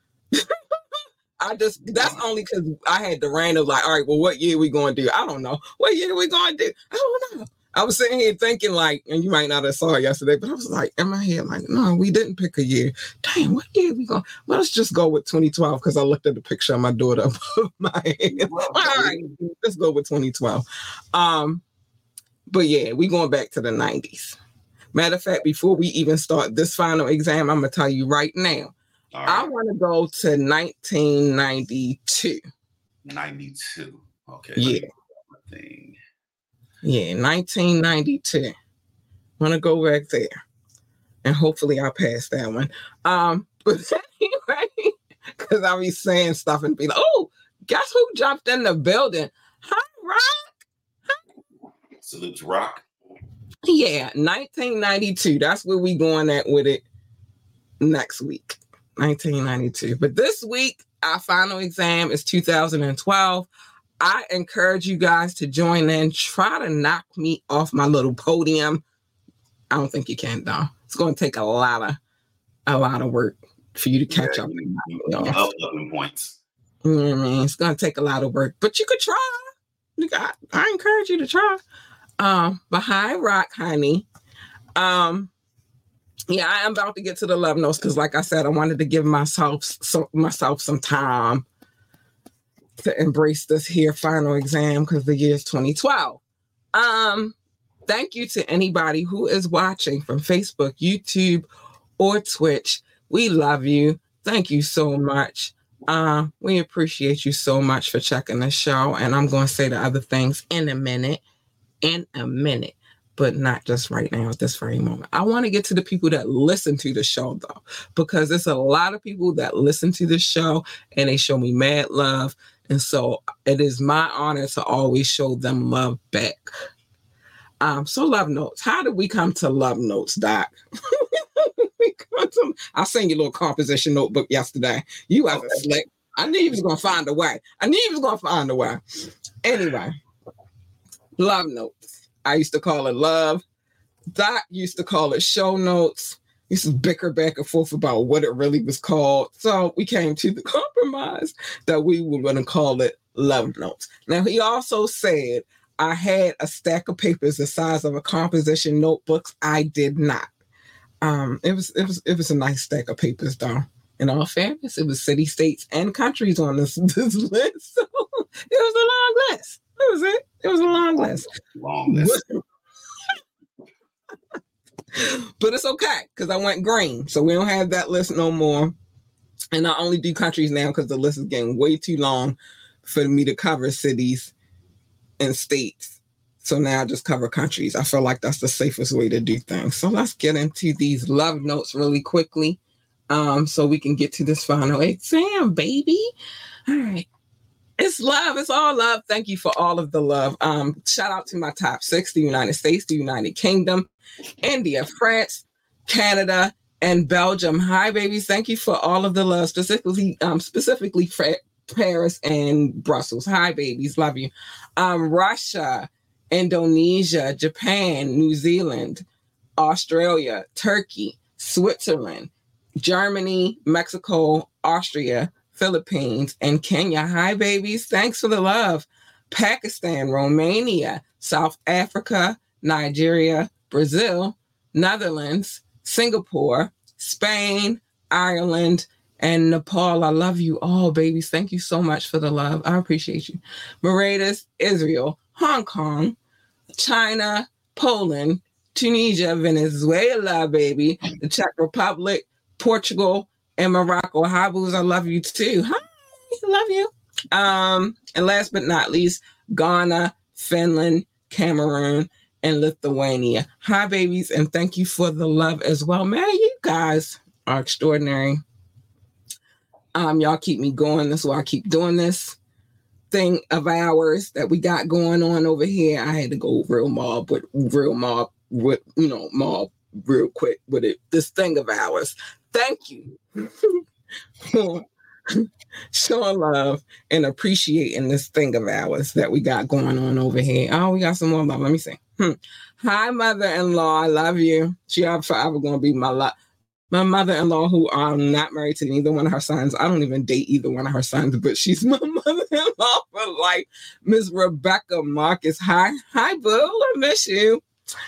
I just, that's only because I had the reign of like, all right, well, what year we going to do? I don't know. What year we going to do? I don't know. I was sitting here thinking like, and you might not have saw it yesterday, but I was like, in my head, like, no, we didn't pick a year. Damn, what year we going? Well, let's just go with twenty twelve because I looked at the picture of my daughter above my head. All right, let's go with twenty twelve. Um, but yeah, we going back to the nineties. Matter of fact, before we even start this final exam, I'm going to tell you right now, right. I want to go to nineteen ninety-two. ninety-two. Okay. Yeah. Thing. Yeah, nineteen ninety-two. I want to go back there. And hopefully I'll pass that one. Um, but anyway, because I'll be saying stuff and be like, oh, guess who jumped in the building? Hi, Rock. Hi. Salute to Rock. Yeah, nineteen ninety-two. That's where we going at with it next week. nineteen ninety-two. But this week, our final exam is two thousand twelve. I encourage you guys to join in. Try to knock me off my little podium. I don't think you can, though. It's going to take a lot of a lot of work for you to catch yeah, up. You, you up eleven points. You know what I mean? It's going to take a lot of work, but you could try. You got. I encourage you to try. Um, but hi, Rock, honey. Um, yeah, I am about to get to the love notes because, like I said, I wanted to give myself so, myself some time to embrace this here final exam because the year is twenty twelve. Um, thank you to anybody who is watching from Facebook, YouTube, or Twitch. We love you. Thank you so much. Uh, we appreciate you so much for checking the show. And I'm going to say the other things in a minute. In a minute, but not just right now at this very moment. I want to get to the people that listen to the show though, because there's a lot of people that listen to this show and they show me mad love. And so it is my honor to always show them love back. Um, so love notes. How did we come to love notes, Doc? we come to, I sent you a little composition notebook yesterday. You have a slick. I knew you was going to find a way. I knew you was going to find a way. Anyway. Love notes. I used to call it love. Doc used to call it show notes. We used to bicker back and forth about what it really was called. So we came to the compromise that we were going to call it love notes. Now, he also said I had a stack of papers the size of a composition notebooks. I did not. Um, it was it was it was a nice stack of papers, though. In all fairness, it was city, states, and countries on this, this list. So it was a long list. That was it. It was a long list. Long list. But it's okay because I went green. So we don't have that list no more. And I only do countries now because the list is getting way too long for me to cover cities and states. So now I just cover countries. I feel like that's the safest way to do things. So let's get into these love notes really quickly um, so we can get to this final exam, baby. All right. It's love. It's all love. Thank you for all of the love. Um, shout out to my top six, the United States, the United Kingdom, India, France, Canada, and Belgium. Hi, babies. Thank you for all of the love, specifically, um, specifically Fra- Paris and Brussels. Hi, babies. Love you. Um, Russia, Indonesia, Japan, New Zealand, Australia, Turkey, Switzerland, Germany, Mexico, Austria, Philippines, and Kenya. Hi, babies. Thanks for the love. Pakistan, Romania, South Africa, Nigeria, Brazil, Netherlands, Singapore, Spain, Ireland, and Nepal. I love you all, babies. Thank you so much for the love. I appreciate you. Mauritius, Israel, Hong Kong, China, Poland, Tunisia, Venezuela, baby, the Czech Republic, Portugal, and Morocco. Hi, boos. I love you too. Hi, I love you. Um, and last but not least, Ghana, Finland, Cameroon, and Lithuania. Hi, babies, and thank you for the love as well. Man, you guys are extraordinary. Um, y'all keep me going. That's why I keep doing this thing of ours that we got going on over here. I had to go real mob, but real mob with, you know, mob real quick with it. This thing of ours. Thank you for showing love and appreciating this thing of ours that we got going on over here. Oh, we got some more love. Let me see. Hmm. Hi, mother-in-law. I love you. She are forever going to be my love. My mother-in-law, who I'm not married to neither one of her sons. I don't even date either one of her sons, but she's my mother-in-law for life. Miss Rebecca Marcus. Hi. Hi, boo. I miss you.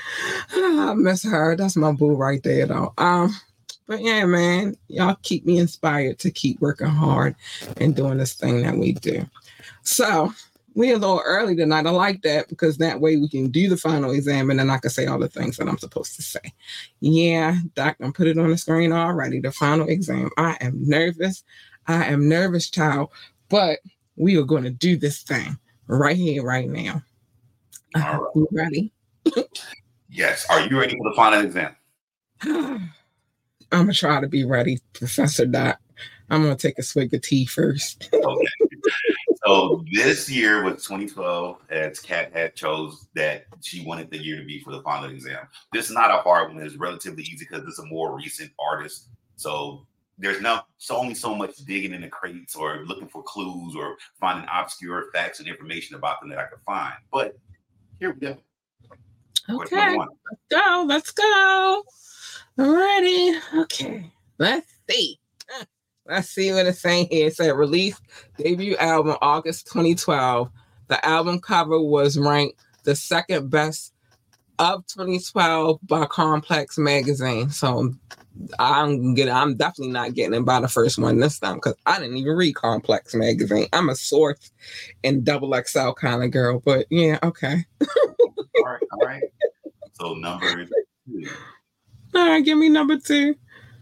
I miss her. That's my boo right there, though. Um, but yeah, man, y'all keep me inspired to keep working hard and doing this thing that we do. So we're a little early tonight. I like that because that way we can do the final exam and then I can say all the things that I'm supposed to say. Yeah, Doc, I put it on the screen already. The final exam. I am nervous. I am nervous, child. But we are going to do this thing right here, right now. All right. You ready? Yes. Are you ready for the final exam? I'm going to try to be ready, Professor Doc. I'm going to take a swig of tea first. Okay. So this year was twenty twelve, as Kat had chose that she wanted the year to be for the final exam. This is not a hard one. It's relatively easy because it's a more recent artist. So there's not so only so much digging in the crates or looking for clues or finding obscure facts and information about them that I could find. But here we go. Okay, let's go. Let's go. I'm ready. Okay, let's see. Let's see what it's saying here. It said released debut album August twenty twelve. The album cover was ranked the second best of twenty twelve by Complex Magazine. So I'm getting, I'm definitely not getting it by the first one this time because I didn't even read Complex Magazine. I'm a Source and double X L kind of girl, but yeah, okay. all right, all right. So number two. All right, give me number two.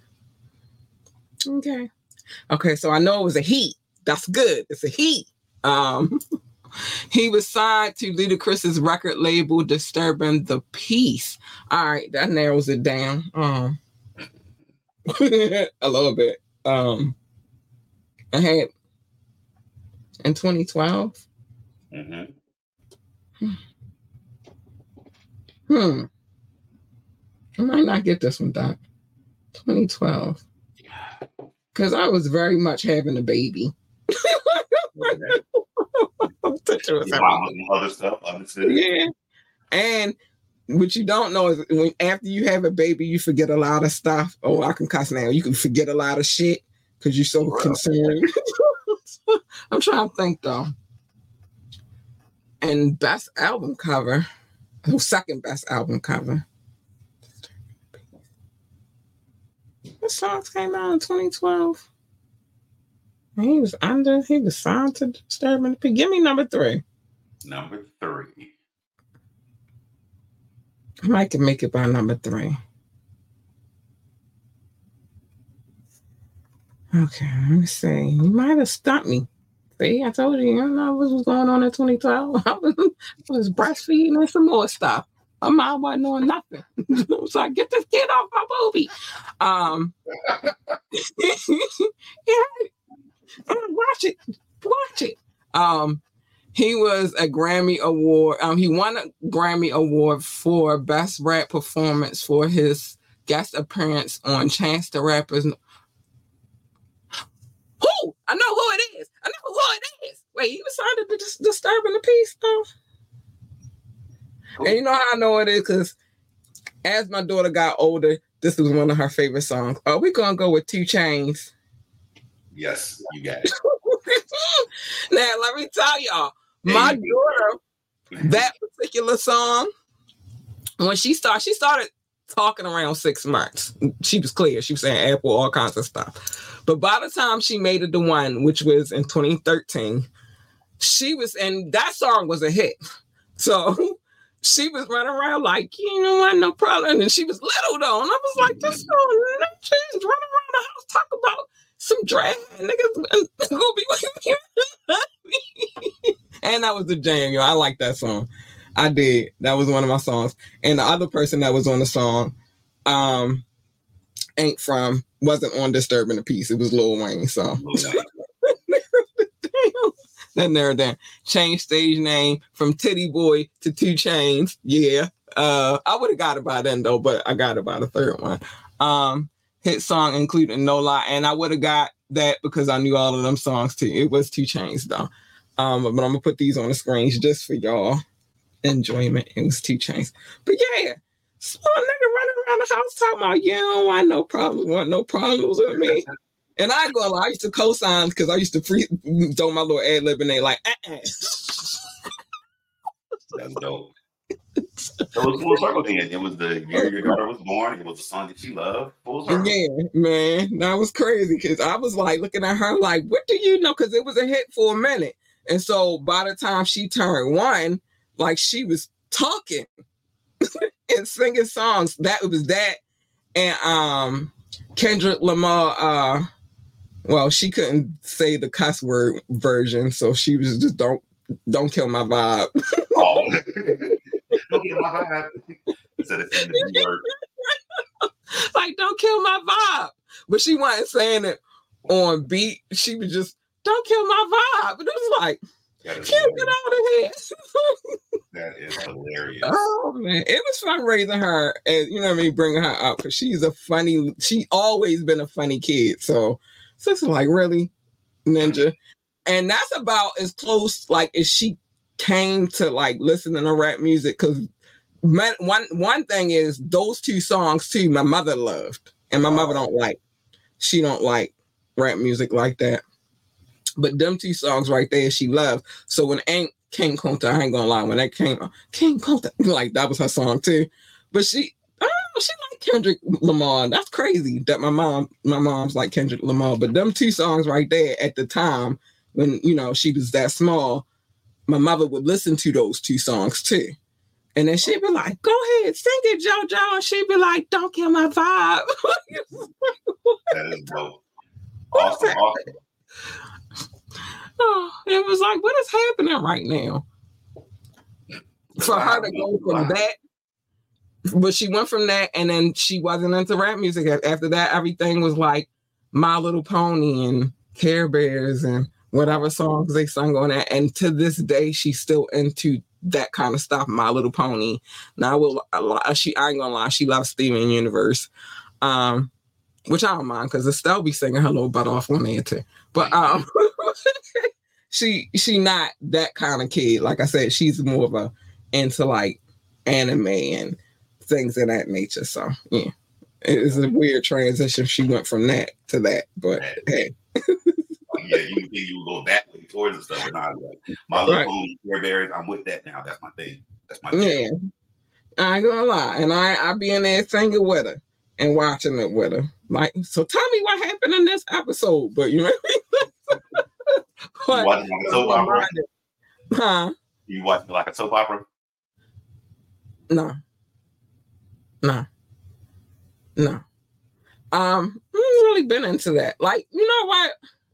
Okay. Okay, so I know it was a he. That's good. It's a he. Um, he was signed to Ludacris's record label, Disturbing the Peace. All right, that narrows it down. Um, a little bit. Um, I had in twenty twelve. Mm-hmm. Hmm. I might not get this one, Doc. twenty twelve. Because I was very much having a baby. Other stuff, understood. Yeah. And what you don't know is when after you have a baby, you forget a lot of stuff. Oh, I can cuss now. You can forget a lot of shit because you're so right. concerned. I'm trying to think though. And best album cover, oh, second best album cover. What songs came out in twenty twelve? He was under, he was signed to Disturbing the Peace. Give me number three. Number three. I might can make it by number three. Okay, let me see. You might have stumped me. See, I told you, I don't know what was going on in twenty twelve. I was, I was breastfeeding and some more stuff. My mom wasn't knowing nothing. So I get this kid off my booby. Um, yeah, watch it, watch it. Um, he was a Grammy Award. Um, he won a Grammy Award for Best Rap Performance for his guest appearance on Chance the Rapper's. Who? I know who it is. I know who it is. Wait, he was signed to Disturbing the Peace, though. And you know how I know it is? Because as my daughter got older, this was one of her favorite songs. Are we going to go with two Chainz? Yes, you got it. Now, let me tell y'all, yeah, my daughter, that particular song, when she started, she started talking around six months. She was clear. She was saying apple, all kinds of stuff. But by the time she made it to one, which was in twenty thirteen, she was, and that song was a hit. So she was running around like, you know what, no problem. And she was little though. And I was like, this song, man, she's running around the house talking about some drag niggas gonna be like, and that was the jam, yo. I like that song. I did. That was one of my songs. And the other person that was on the song, um, ain't from, wasn't on Disturbing the Peace. It was Lil Wayne. So that narrowed down. Changed stage name from Titty Boy to two Chainz. Yeah. Uh, I would have got it by then though, but I got it by the third one. Um, hit song including No Lie, and I would have got that because I knew all of them songs too. It was two Chainz though. Um, but I'm gonna put these on the screens just for y'all enjoyment. It was two Chainz. But yeah, small nigga running around the house talking about you don't want no problems, want no problems with me. And I ain't gonna lie, I used to co-sign because I used to free throw my little ad lib and they like, uh-uh. That's dope. It was full circle then. It was the year your daughter was born. It was a song that she loved. Full circle. Yeah, man, that was crazy because I was like looking at her like, what do you know? Because it was a hit for a minute. And so by the time she turned one, like she was talking and singing songs. That it was that and um Kendrick Lamar. Uh, well, she couldn't say the cuss word version, so she was just don't don't kill my vibe. Oh. Don't kill my vibe. Instead of saying the word. Like, don't kill my vibe. But she wasn't saying it on beat. She was just, don't kill my vibe. But it was like, can't get out of here. That is hilarious. Oh, man. It was fun raising her and, you know what I mean, bringing her up because she's a funny, she always been a funny kid. So, so it's like, really, Ninja? And that's about as close, like, as she came to like listening to rap music because one one thing is those two songs too my mother loved and my mother don't like she don't like rap music like that, but them two songs right there she loved. So when Ain't King Kunta, I ain't gonna lie, when that came on King Kunta, like that was her song too. But she oh, she liked Kendrick Lamar. That's crazy that my mom my mom's like Kendrick Lamar. But them two songs right there at the time when you know she was that small, my mother would listen to those two songs too. And then she'd be like, go ahead, sing it, JoJo. And she'd be like, don't kill my vibe. That is dope. Awesome, awesome. Oh, it was like, what is happening right now? For her to go from that, but she went from that and then she wasn't into rap music. After that, everything was like My Little Pony and Care Bears and whatever songs they sung on that. And to this day, she's still into that kind of stuff, My Little Pony. Now, I will, I, she, I ain't gonna lie, she loves Steven Universe, um, which I don't mind because Estelle be singing her little butt off on there too. But um, she she not that kind of kid. Like I said, she's more of a into like anime and things of that nature. So yeah, it was a weird transition. She went from that to that, but hey. Yeah, you think you will go that way towards the stuff, but not like My Little Pony, Care Bears. I'm with that now. That's my thing. That's my thing. Yeah, I ain't gonna lie, and I I be in there singing with her and watching it with her. Like, so tell me what happened in this episode. But you know what I mean? You watching like a soap opera? Huh? You watching like a soap opera? No, no, no. Um, I haven't really been into that. Like, you know what?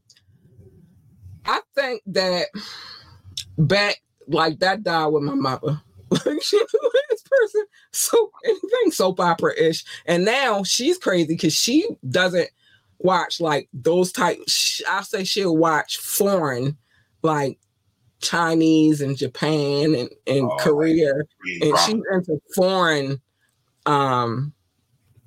I think that back like that died with my mother. Like she was this person, so anything soap opera ish, and now she's crazy because she doesn't watch like those type. I say she'll watch foreign, like Chinese and Japan and, and oh, Korea, and she's into foreign, um,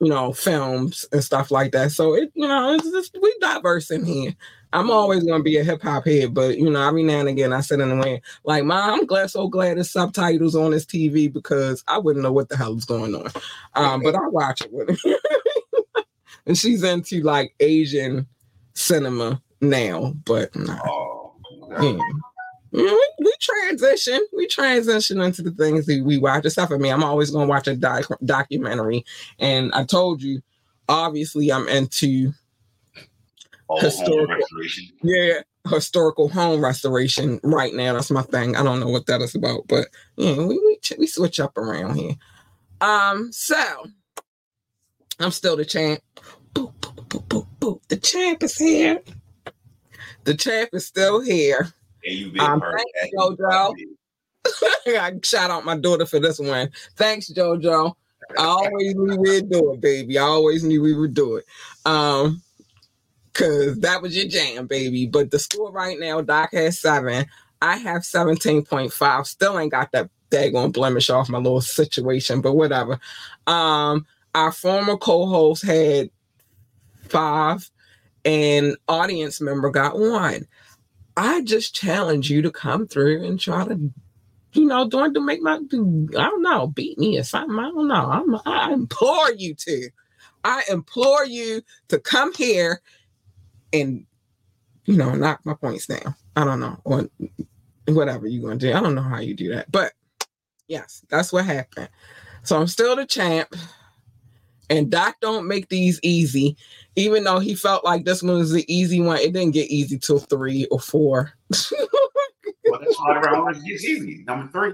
you know, films and stuff like that. So it, you know, it's just we diverse in here. I'm always gonna be a hip hop head, but you know, every now and again I sit in the way like, Mom, I'm glad, so glad there's subtitles on this T V because I wouldn't know what the hell is going on. Um, but I watch it with her. And she's into like Asian cinema now, but nah. Oh, okay. Yeah. We, we transition. We transition into the things that we watch. Except for me, I'm always going to watch a doc- documentary. And I told you, obviously, I'm into oh, historical home restoration. Yeah, historical home restoration right now. That's my thing. I don't know what that is about, but yeah, we we, we switch up around here. Um, so I'm still the champ. Boop, boop, boop, boop, boop. The champ is here. The champ is still here. And you big Um, person. thanks, JoJo. I shout out my daughter for this one. Thanks, JoJo. I always knew we'd do it, baby. I always knew we would do it. Um, cause that was your jam, baby. But the score right now, Doc has seven. I have seventeen point five. Still ain't got that daggone blemish off my little situation, but whatever. Um, our former co-host had five, and audience member got one. I just challenge you to come through and try to, you know, don't to make my, I don't know, beat me or something. I don't know. I'm, I implore you to. I implore you to come here and, you know, knock my points down. I don't know. Or whatever you're going to do. I don't know how you do that. But, yes, that's what happened. So I'm still the champ. And Doc don't make these easy. Even though he felt like this one was the easy one, it didn't get easy till three or four. Well, that's why around it gets easy. Number three.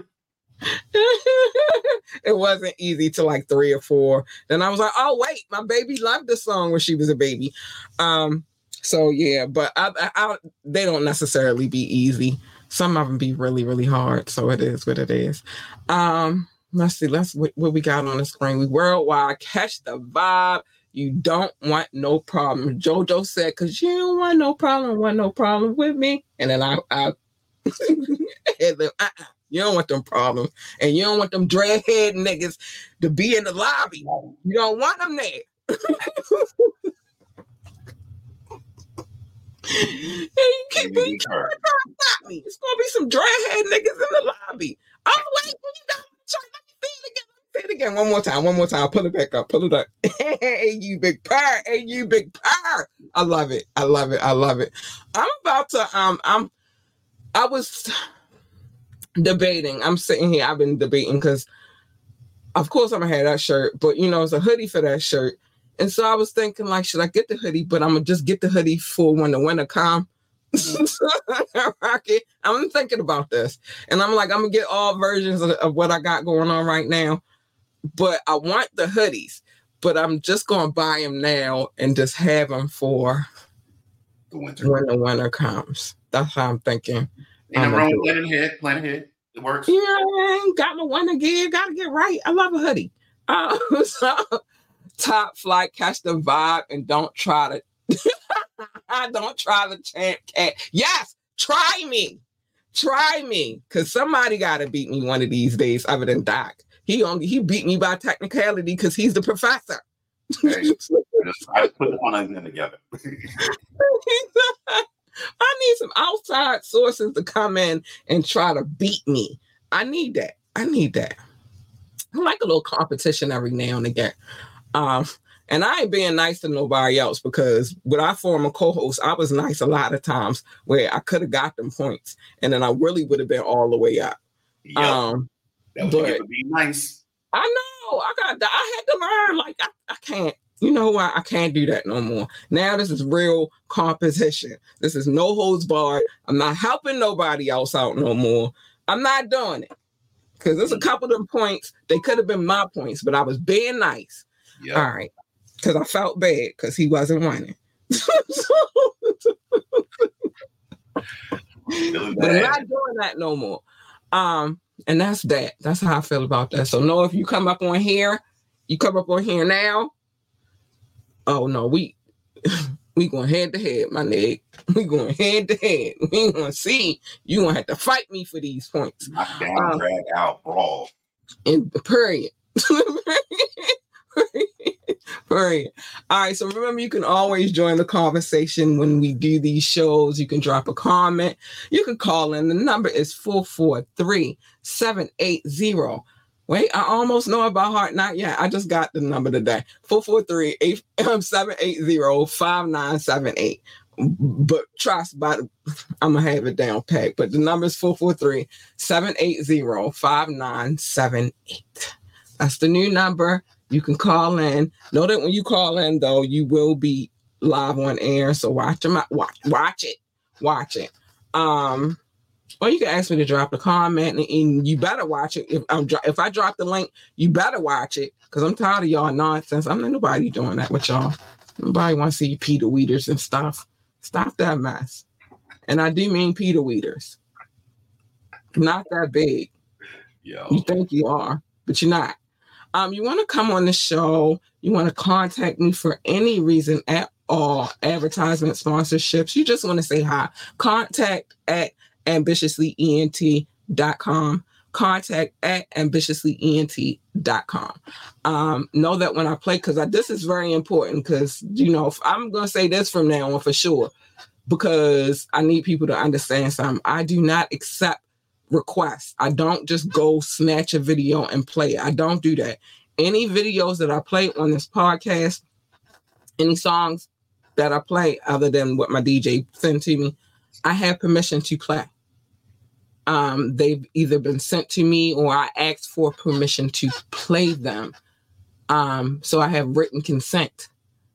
It wasn't easy till like three or four. Then I was like, oh, wait, my baby loved this song when she was a baby. Um, so, yeah, but I, I, I, they don't necessarily be easy. Some of them be really, really hard. So it is what it is. Um, let's see. Let's what, what we got on the screen. We worldwide. Catch the vibe. You don't want no problem. JoJo said, because you don't want no problem, want no problem with me. And then I, I had them, uh-uh, you don't want them problems. And you don't want them dreadhead niggas to be in the lobby. You don't want them there. And you keep being trying to stop me. It's going to be some dreadhead niggas in the lobby. Oh, wait, you got to say it again. Say it again one more time. One more time. Pull it back up. Pull it up. Hey, you big purr. Hey, you big purr. I love it. I love it. I love it. I'm about to, um, I'm, I was debating. I'm sitting here. I've been debating because, of course, I'm going to have that shirt, but, you know, it's a hoodie for that shirt. And so I was thinking, like, should I get the hoodie? But I'm going to just get the hoodie for when the winter comes. Rocket. I'm thinking about this. And I'm like, I'm going to get all versions of, of what I got going on right now. But I want the hoodies. But I'm just going to buy them now and just have them for the winter. When the winter comes. That's how I'm thinking. And I'm wrong. Plan ahead. Plan ahead. It works. Yeah, I ain't got no winter gear. Got to get right. I love a hoodie. Uh, so, top flight, catch the vibe, and don't try to. I don't try to champ cat. Yes, try me. Try me. Because somebody got to beat me one of these days other than Doc. He only he beat me by technicality because he's the professor. Okay. I put the one of them together. I need some outside sources to come in and try to beat me. I need that. I need that. I like a little competition every now and again. Um, and I ain't being nice to nobody else because with our former co-host, I was nice a lot of times where I could have got them points and then I really would have been all the way up. Yep. Um, that would be nice. I know. I got. I had to learn. Like I, I can't. You know what? I can't do that no more. Now this is real competition. This is no holds barred. I'm not helping nobody else out no more. I'm not doing it because there's a couple of them points. They could have been my points, but I was being nice. Yep. All right, because I felt bad because he wasn't winning. But I'm not doing that no more. Um, and that's that. That's how I feel about that. So, no, if you come up on here, you come up on here now. Oh no, we we going head to head, my nigga. We going head to head. We ain't gonna see. You gonna have to fight me for these points. Knock down, um, drag out, brawl. And period. For real. All right. So remember, you can always join the conversation when we do these shows. You can drop a comment. You can call in. The number is four four three, seven eight zero. Wait, I almost know it by heart. Not yet. I just got the number today. four four three, seven eight zero, five nine seven eight. But trust, by the, I'm going to have it down packed. But the number is four four three, seven eight zero, five nine seven eight. That's the new number. You can call in. Know that when you call in, though, you will be live on air. So watch them out. Watch, watch it. Watch it. Um, or you can ask me to drop a comment, and, and you better watch it. If I'm if I drop the link, you better watch it, because I'm tired of y'all nonsense. I'm not nobody doing that with y'all. Nobody want to see Peter Weeders and stuff. Stop that mess. And I do mean Peter Weeders. Not that big. Yo. You think you are, but you're not. Um, you want to come on the show, you want to contact me for any reason at all, advertisement, sponsorships, you just want to say hi, contact at ambitiously E N T dot com, contact at ambitiously E N T dot com. Um, know that when I play, because this is very important, because, you know, if I'm going to say this from now on for sure, because I need people to understand something. I do not accept requests. I don't just go snatch a video and play it. I don't do that. Any videos that I play on this podcast, any songs that I play other than what my D J sent to me, I have permission to play. Um, they've either been sent to me or I asked for permission to play them. Um, so I have written consent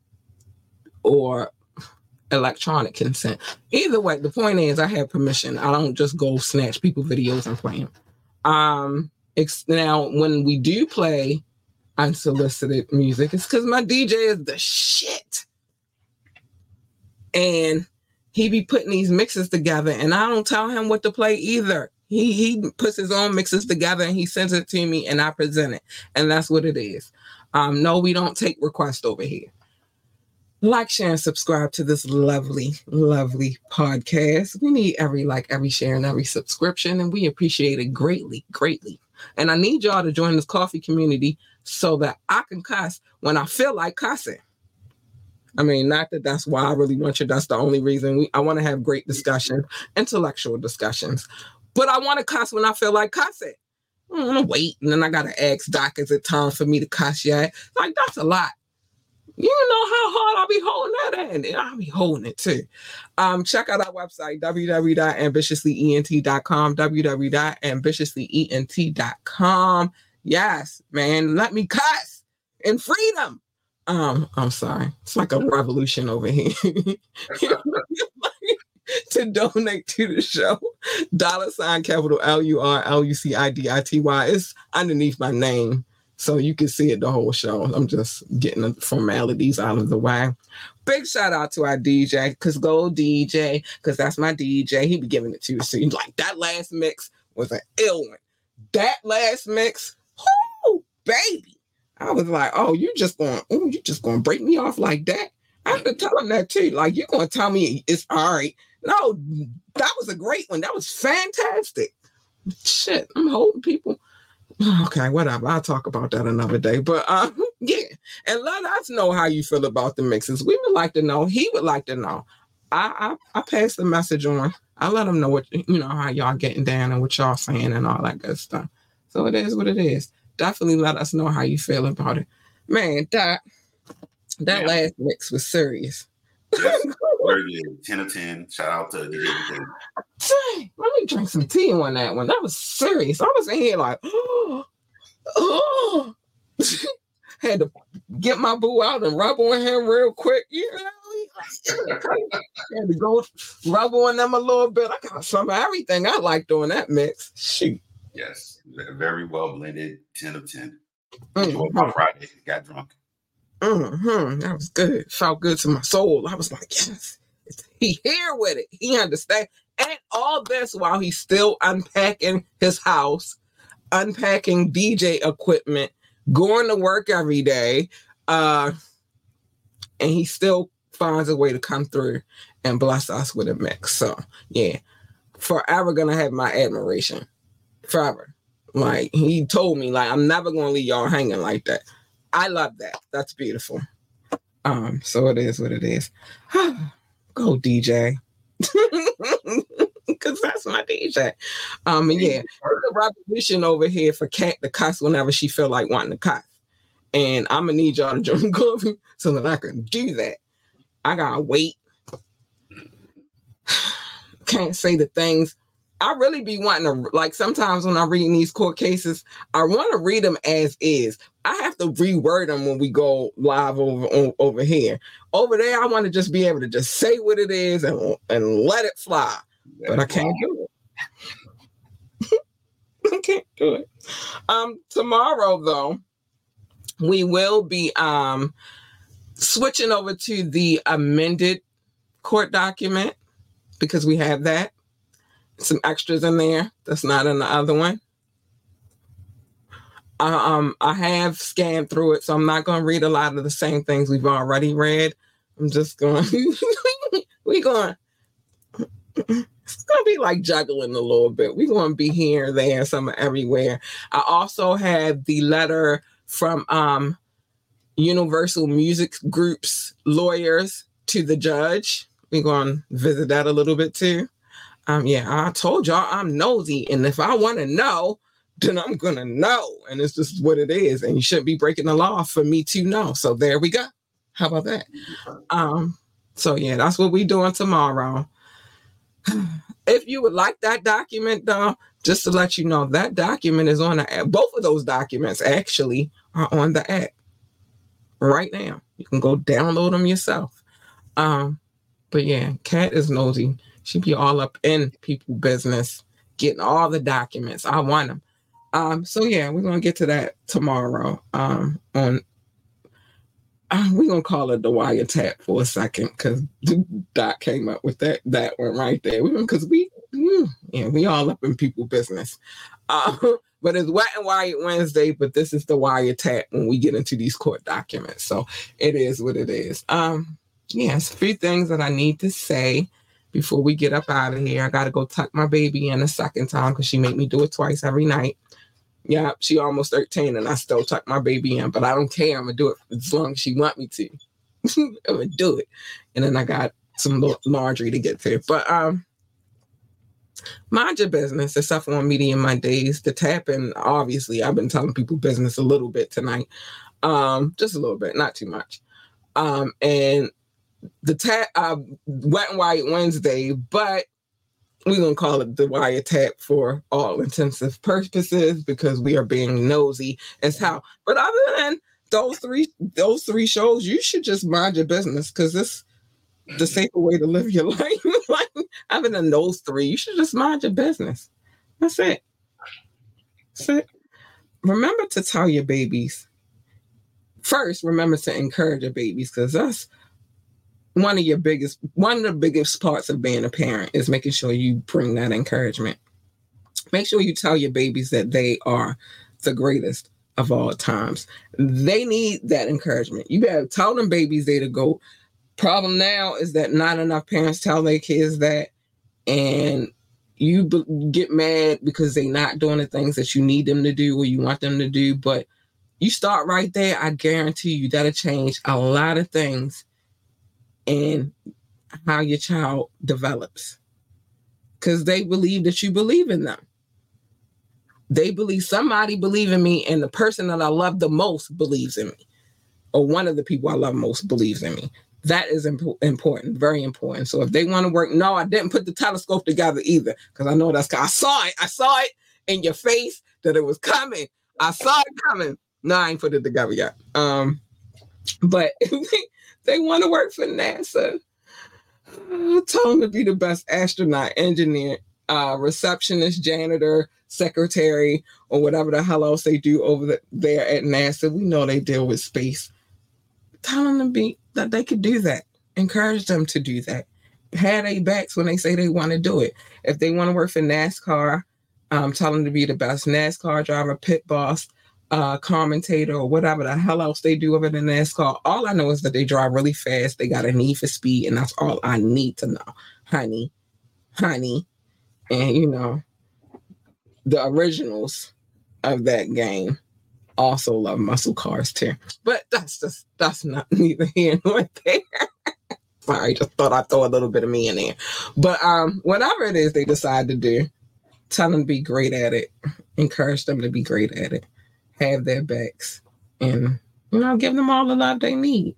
or electronic consent. Either way, the point is I have permission. I don't just go snatch people videos and play them. Um, it's, now, when we do play unsolicited music, it's because my D J is the shit. And he be putting these mixes together, and I don't tell him what to play either. He he puts his own mixes together and he sends it to me and I present it. And that's what it is. Um, no, we don't take requests over here. Like, share, and subscribe to this lovely, lovely podcast. We need every like, every share, and every subscription, and we appreciate it greatly, greatly. And I need y'all to join this coffee community so that I can cuss when I feel like cussing. I mean, not that that's why I really want you. That's the only reason. We, I want to have great discussion, intellectual discussions. But I want to cuss when I feel like cussing. I don't want to wait, and then I got to ask Doc, is it time for me to cuss yet? Like, that's a lot. You know how hard I'll be holding that in. And I'll be holding it too. Um, check out our website, w w w dot ambitiously e n t dot com, w w w dot ambitiously e n t dot com. Yes, man, let me cuss in freedom. Um, I'm sorry. It's like a revolution over here. To donate to the show, dollar sign capital L U R L U C I D I T Y. It's underneath my name, so you can see it the whole show. I'm just getting the formalities out of the way. Big shout out to our D J, because go D J, because that's my D J. He be giving it to you. So you like, that last mix was an ill one. That last mix, whoo, baby. I was like, oh, you just going, oh, you just going to break me off like that? I have to tell him that too. Like, you're going to tell me it's all right. No, that was a great one. That was fantastic. Shit, I'm holding people. Okay, whatever. I'll talk about that another day. But um, yeah, and let us know how you feel about the mixes. We would like to know. He would like to know. I I, I pass the message on. I let him know what, you know, how y'all getting down and what y'all saying and all that good stuff. So it is what it is. Definitely let us know how you feel about it. Man, that that yeah. last mix was serious. Yes, very good. ten of ten. Shout out to D J. Dang, let me drink some tea on that one. That was serious. I was in here like, oh, oh. Had to get my boo out and rub on him real quick. You know, had to go rub on them a little bit. I got some of everything I like doing that mix. Shoot. Yes, very well blended. ten of ten. Mm-hmm. My Friday, got drunk. Mm-hmm. That was good. Felt good to my soul. I was like, yes, he here with it. He understand. And all this while he's still unpacking his house, unpacking D J equipment, going to work every day, uh, and he still finds a way to come through and bless us with a mix. So, yeah, forever gonna have my admiration. Forever. Like, he told me, like, I'm never gonna leave y'all hanging like that. I love that. That's beautiful. Um, so it is what it is. Go D J. Because that's my D J. Um, and yeah, it's a revolution over here for Kat to cuss whenever she feel like wanting to cuss. And I'm gonna need y'all to drink coffee so that I can do that. I gotta wait. Can't say the things. I really be wanting to, like, sometimes when I'm reading these court cases, I want to read them as is. I have to reword them when we go live over on, over here. Over there, I want to just be able to just say what it is and, and let it fly. But I can't do it. I can't do it. Um, tomorrow, though, we will be um, switching over to the amended court document because we have that. Some extras in there that's not in the other one. Uh, um, I have scanned through it, so I'm not going to read a lot of the same things we've already read. I'm just going, we're going, it's going to be like juggling a little bit. We're going to be here, there, some everywhere. I also have the letter from um, Universal Music Group's lawyers to the judge. We're going to visit that a little bit too. Um, yeah, I told y'all I'm nosy, and if I want to know, then I'm gonna know, and it's just what it is. And you shouldn't be breaking the law for me to know. So there we go. How about that? Um, so yeah, that's what we're doing tomorrow. If you would like that document, though, just to let you know, that document is on the app. Both of those documents actually are on the app right now. You can go download them yourself. Um, but yeah, Kat is nosy. She be all up in people business, getting all the documents. I want them. Um, so yeah, we're gonna get to that tomorrow. Um, on uh, we're gonna call it the wiretap for a second because Doc came up with that that one right there. Because we, we, yeah, we all up in people business. Uh, but it's Wet and Wired Wednesday. But this is the wiretap when we get into these court documents. So it is what it is. Um, yes, a few things that I need to say before we get up out of here. I got to go tuck my baby in a second time because she made me do it twice every night. Yeah, she almost thirteen and I still tuck my baby in, but I don't care. I'm going to do it as long as she want me to. I'm going to do it. And then I got some laundry to get to. But um, mind your business, except for on Media Mondays. The tapping, obviously, I've been telling people business a little bit tonight. Um, just a little bit, not too much. Um, and the tap uh, Wet and Wired Wednesday, but we're gonna call it the wiretap for all intensive purposes because we are being nosy as how. But other than those three, those three shows, you should just mind your business because it's the safer way to live your life. Like other than those three, you should just mind your business. That's it. That's it. Remember to tell your babies. First, remember to encourage your babies because that's one of your biggest, one of the biggest parts of being a parent is making sure you bring that encouragement. Make sure you tell your babies that they are the greatest of all times. They need that encouragement. You better tell them babies they the GOAT. Problem now is that not enough parents tell their kids that, and you b- get mad because they're not doing the things that you need them to do or you want them to do. But you start right there, I guarantee you that'll change a lot of things in how your child develops. Because they believe that you believe in them. They believe somebody believe in me, and the person that I love the most believes in me. Or one of the people I love most believes in me. That is imp- important, very important. So if they want to work, no, I didn't put the telescope together either. Because I know that's, I saw it. I saw it in your face that it was coming. I saw it coming. No, I ain't put it together yet. Um, but they want to work for NASA. Uh, tell them to be the best astronaut, engineer, uh, receptionist, janitor, secretary, or whatever the hell else they do over the, there at NASA. We know they deal with space. Tell them to be that they could do that. Encourage them to do that. Have their backs when they say they want to do it. If they want to work for NASCAR, um, tell them to be the best NASCAR driver, pit boss, Uh, commentator, or whatever the hell else they do over the NASCAR. All I know is that they drive really fast. They got a need for speed, and that's all I need to know, honey, honey. And you know, the originals of that game Also love muscle cars too. But that's just, that's not neither here nor there. Sorry, just thought I'd throw a little bit of me in there. But um, whatever it is they decide to do, tell them to be great at it. Encourage them to be great at it. Have their backs. And, you know, give them all the love they need.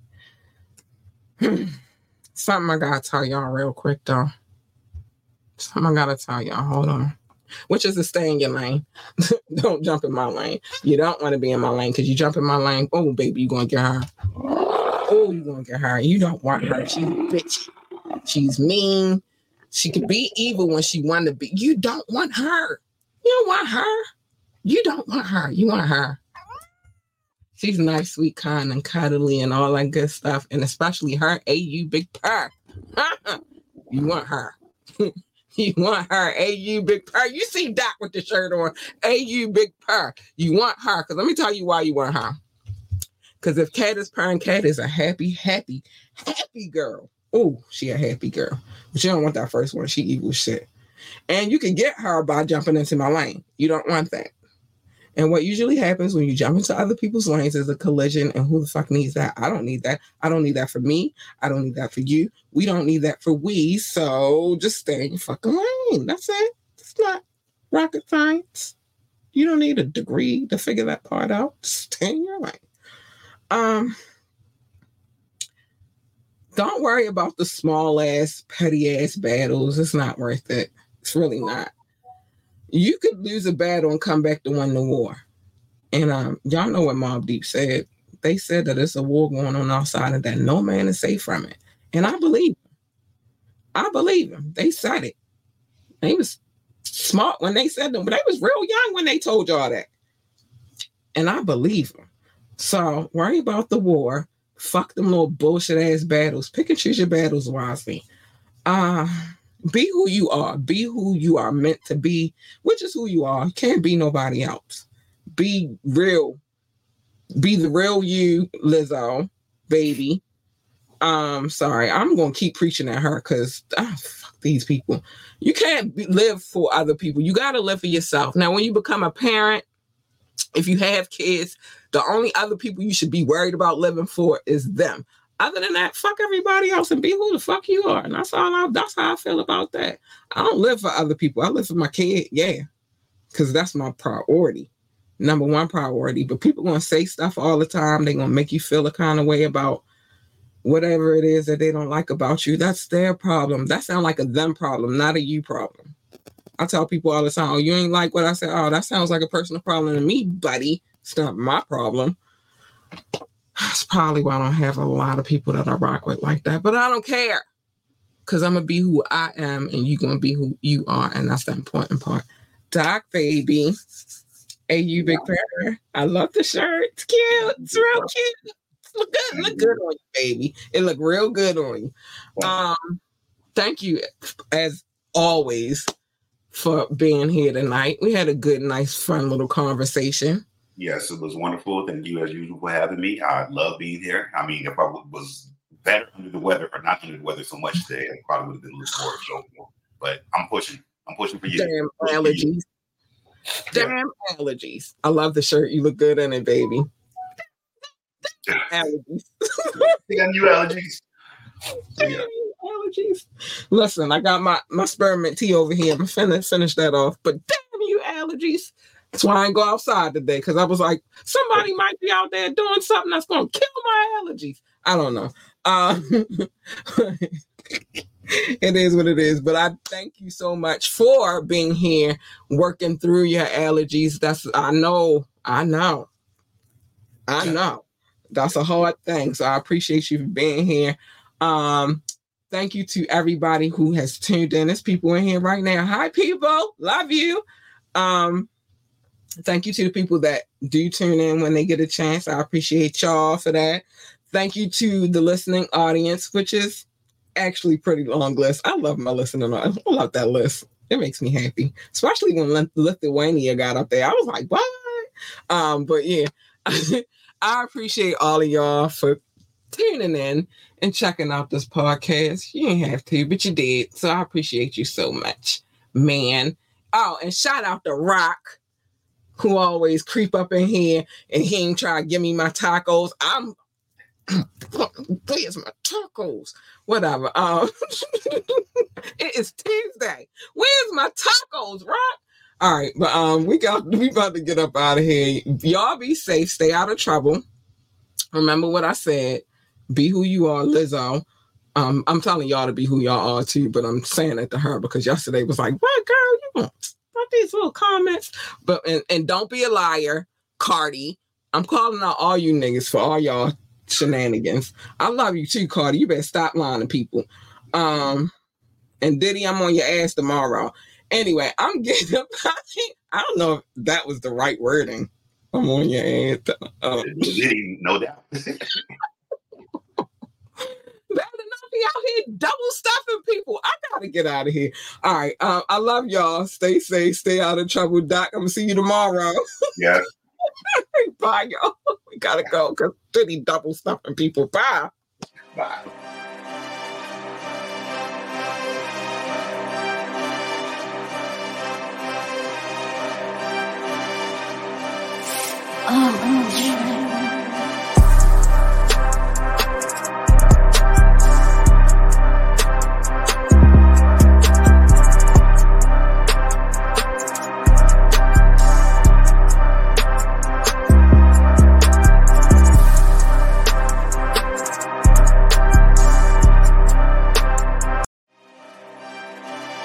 Something I gotta tell y'all real quick, though. Something I gotta tell y'all. Hold on. Which is to stay in your lane. Don't jump in my lane. You don't want to be in my lane because you jump in my lane. Oh, baby, you're going to get her. Oh, you're going to get her. You don't want her. She's a bitch. She's mean. She could be evil when she wanted to be. You don't want her. You don't want her. You don't want her. You want her. She's nice, sweet, kind, and cuddly and all that good stuff. And especially her, A U Big Purr. You want her. You want her, A U Big Purr. You see Doc with the shirt on, A U Big Purr. You want her, because let me tell you why you want her. Because if Cat is purring, Cat is a happy, happy, happy girl. Oh, she a happy girl. But you don't want that first one. She evil shit. And you can get her by jumping into my lane. You don't want that. And what usually happens when you jump into other people's lanes is a collision. And who the fuck needs that? I don't need that. I don't need that for me. I don't need that for you. We don't need that for we. So just stay in your fucking lane. That's it. It's not rocket science. You don't need a degree to figure that part out. Just stay in your lane. Um, don't worry about the small ass, petty ass battles. It's not worth it. It's really not. You could lose a battle and come back to win the war. And um, y'all know what Mobb Deep said. They said that it's a war going on outside and that no man is safe from it. And I believe them. I believe them. They said it. They was smart when they said them, but they was real young when they told y'all that. And I believe them. So worry about the war. Fuck them little bullshit ass battles. Pick and choose your battles wisely. Uh Be who you are. Be who you are meant to be, which is who you are. You can't be nobody else. Be real. Be the real you, Lizzo, baby. Um, sorry, I'm going to keep preaching at her because oh, fuck these people. You can't be, live for other people. You got to live for yourself. Now, when you become a parent, if you have kids, the only other people you should be worried about living for is them. Other than that, fuck everybody else and be who the fuck you are. And that's all I, that's how I feel about that. I don't live for other people. I live for my kid. Yeah. Because that's my priority. Number one priority. But people going to say stuff all the time. They're going to make you feel a kind of way about whatever it is that they don't like about you. That's their problem. That sounds like a them problem, not a you problem. I tell people all the time, oh, you ain't like what I said. Oh, that sounds like a personal problem to me, buddy. It's not my problem. That's probably why I don't have a lot of people that I rock with like that. But I don't care. Because I'm going to be who I am and you're going to be who you are. And that's the important part. Doc, baby. A U Big Purr. I love the shirt. It's cute. It's real cute. Look good. Look good on you, baby. It look real good on you. Um, thank you, as always, for being here tonight. We had a good, nice, fun little conversation. Yes, it was wonderful. Thank you, as usual, for having me. I love being here. I mean, if I w- was better under the weather or not under the weather so much today, I probably would have been a little more social. But I'm pushing. I'm pushing for you. Damn allergies. Damn yeah. allergies. I love the shirt. You look good in it, baby. Allergies. You got new allergies. Yeah. Allergies. Listen, I got my, my spearmint tea over here. I'm finna finish that off. But damn you, allergies. That's why I ain't go outside today, because I was like, somebody might be out there doing something that's going to kill my allergies. I don't know. Um, it is what it is. But I thank you so much for being here, working through your allergies. That's I know. I know. I know. That's a hard thing. So I appreciate you for being here. Um, thank you to everybody who has tuned in. There's people in here right now. Hi, people. Love you. Um, Thank you to the people that do tune in when they get a chance. I appreciate y'all for that. Thank you to the listening audience, which is actually pretty long list. I love my listening audience. I love that list. It makes me happy, especially when Lithuania got up there. I was like, what? Um, but yeah, I appreciate all of y'all for tuning in and checking out this podcast. You didn't have to, but you did. So I appreciate you so much, man. Oh, and shout out to Rock. who always creep up in here and he ain't try to give me my tacos. I'm where's my tacos? Whatever. Um, it is Tuesday. Where's my tacos, right? All right, but um, we got we about to get up out of here. Y'all be safe. Stay out of trouble. Remember what I said. Be who you are, Lizzo. Um, I'm telling y'all to be who y'all are too, but I'm saying it to her because yesterday was like, what, girl? You want about these little comments? But and, and don't be a liar, Cardi. I'm calling out all you niggas for all y'all shenanigans. I love you too, Cardi. You better stop lying to people. Um, and Diddy, I'm on your ass tomorrow. Anyway, I'm getting up. I don't know if that was the right wording. I'm on your ass. Uh, Diddy, no doubt. Better not be out here double stuffing people. I gotta get out of here. All right. Uh, I love y'all. Stay safe. Stay out of trouble. Doc, I'm gonna see you tomorrow. Yeah. Bye, y'all. We gotta go because Diddy double stuffing people. Bye. Bye.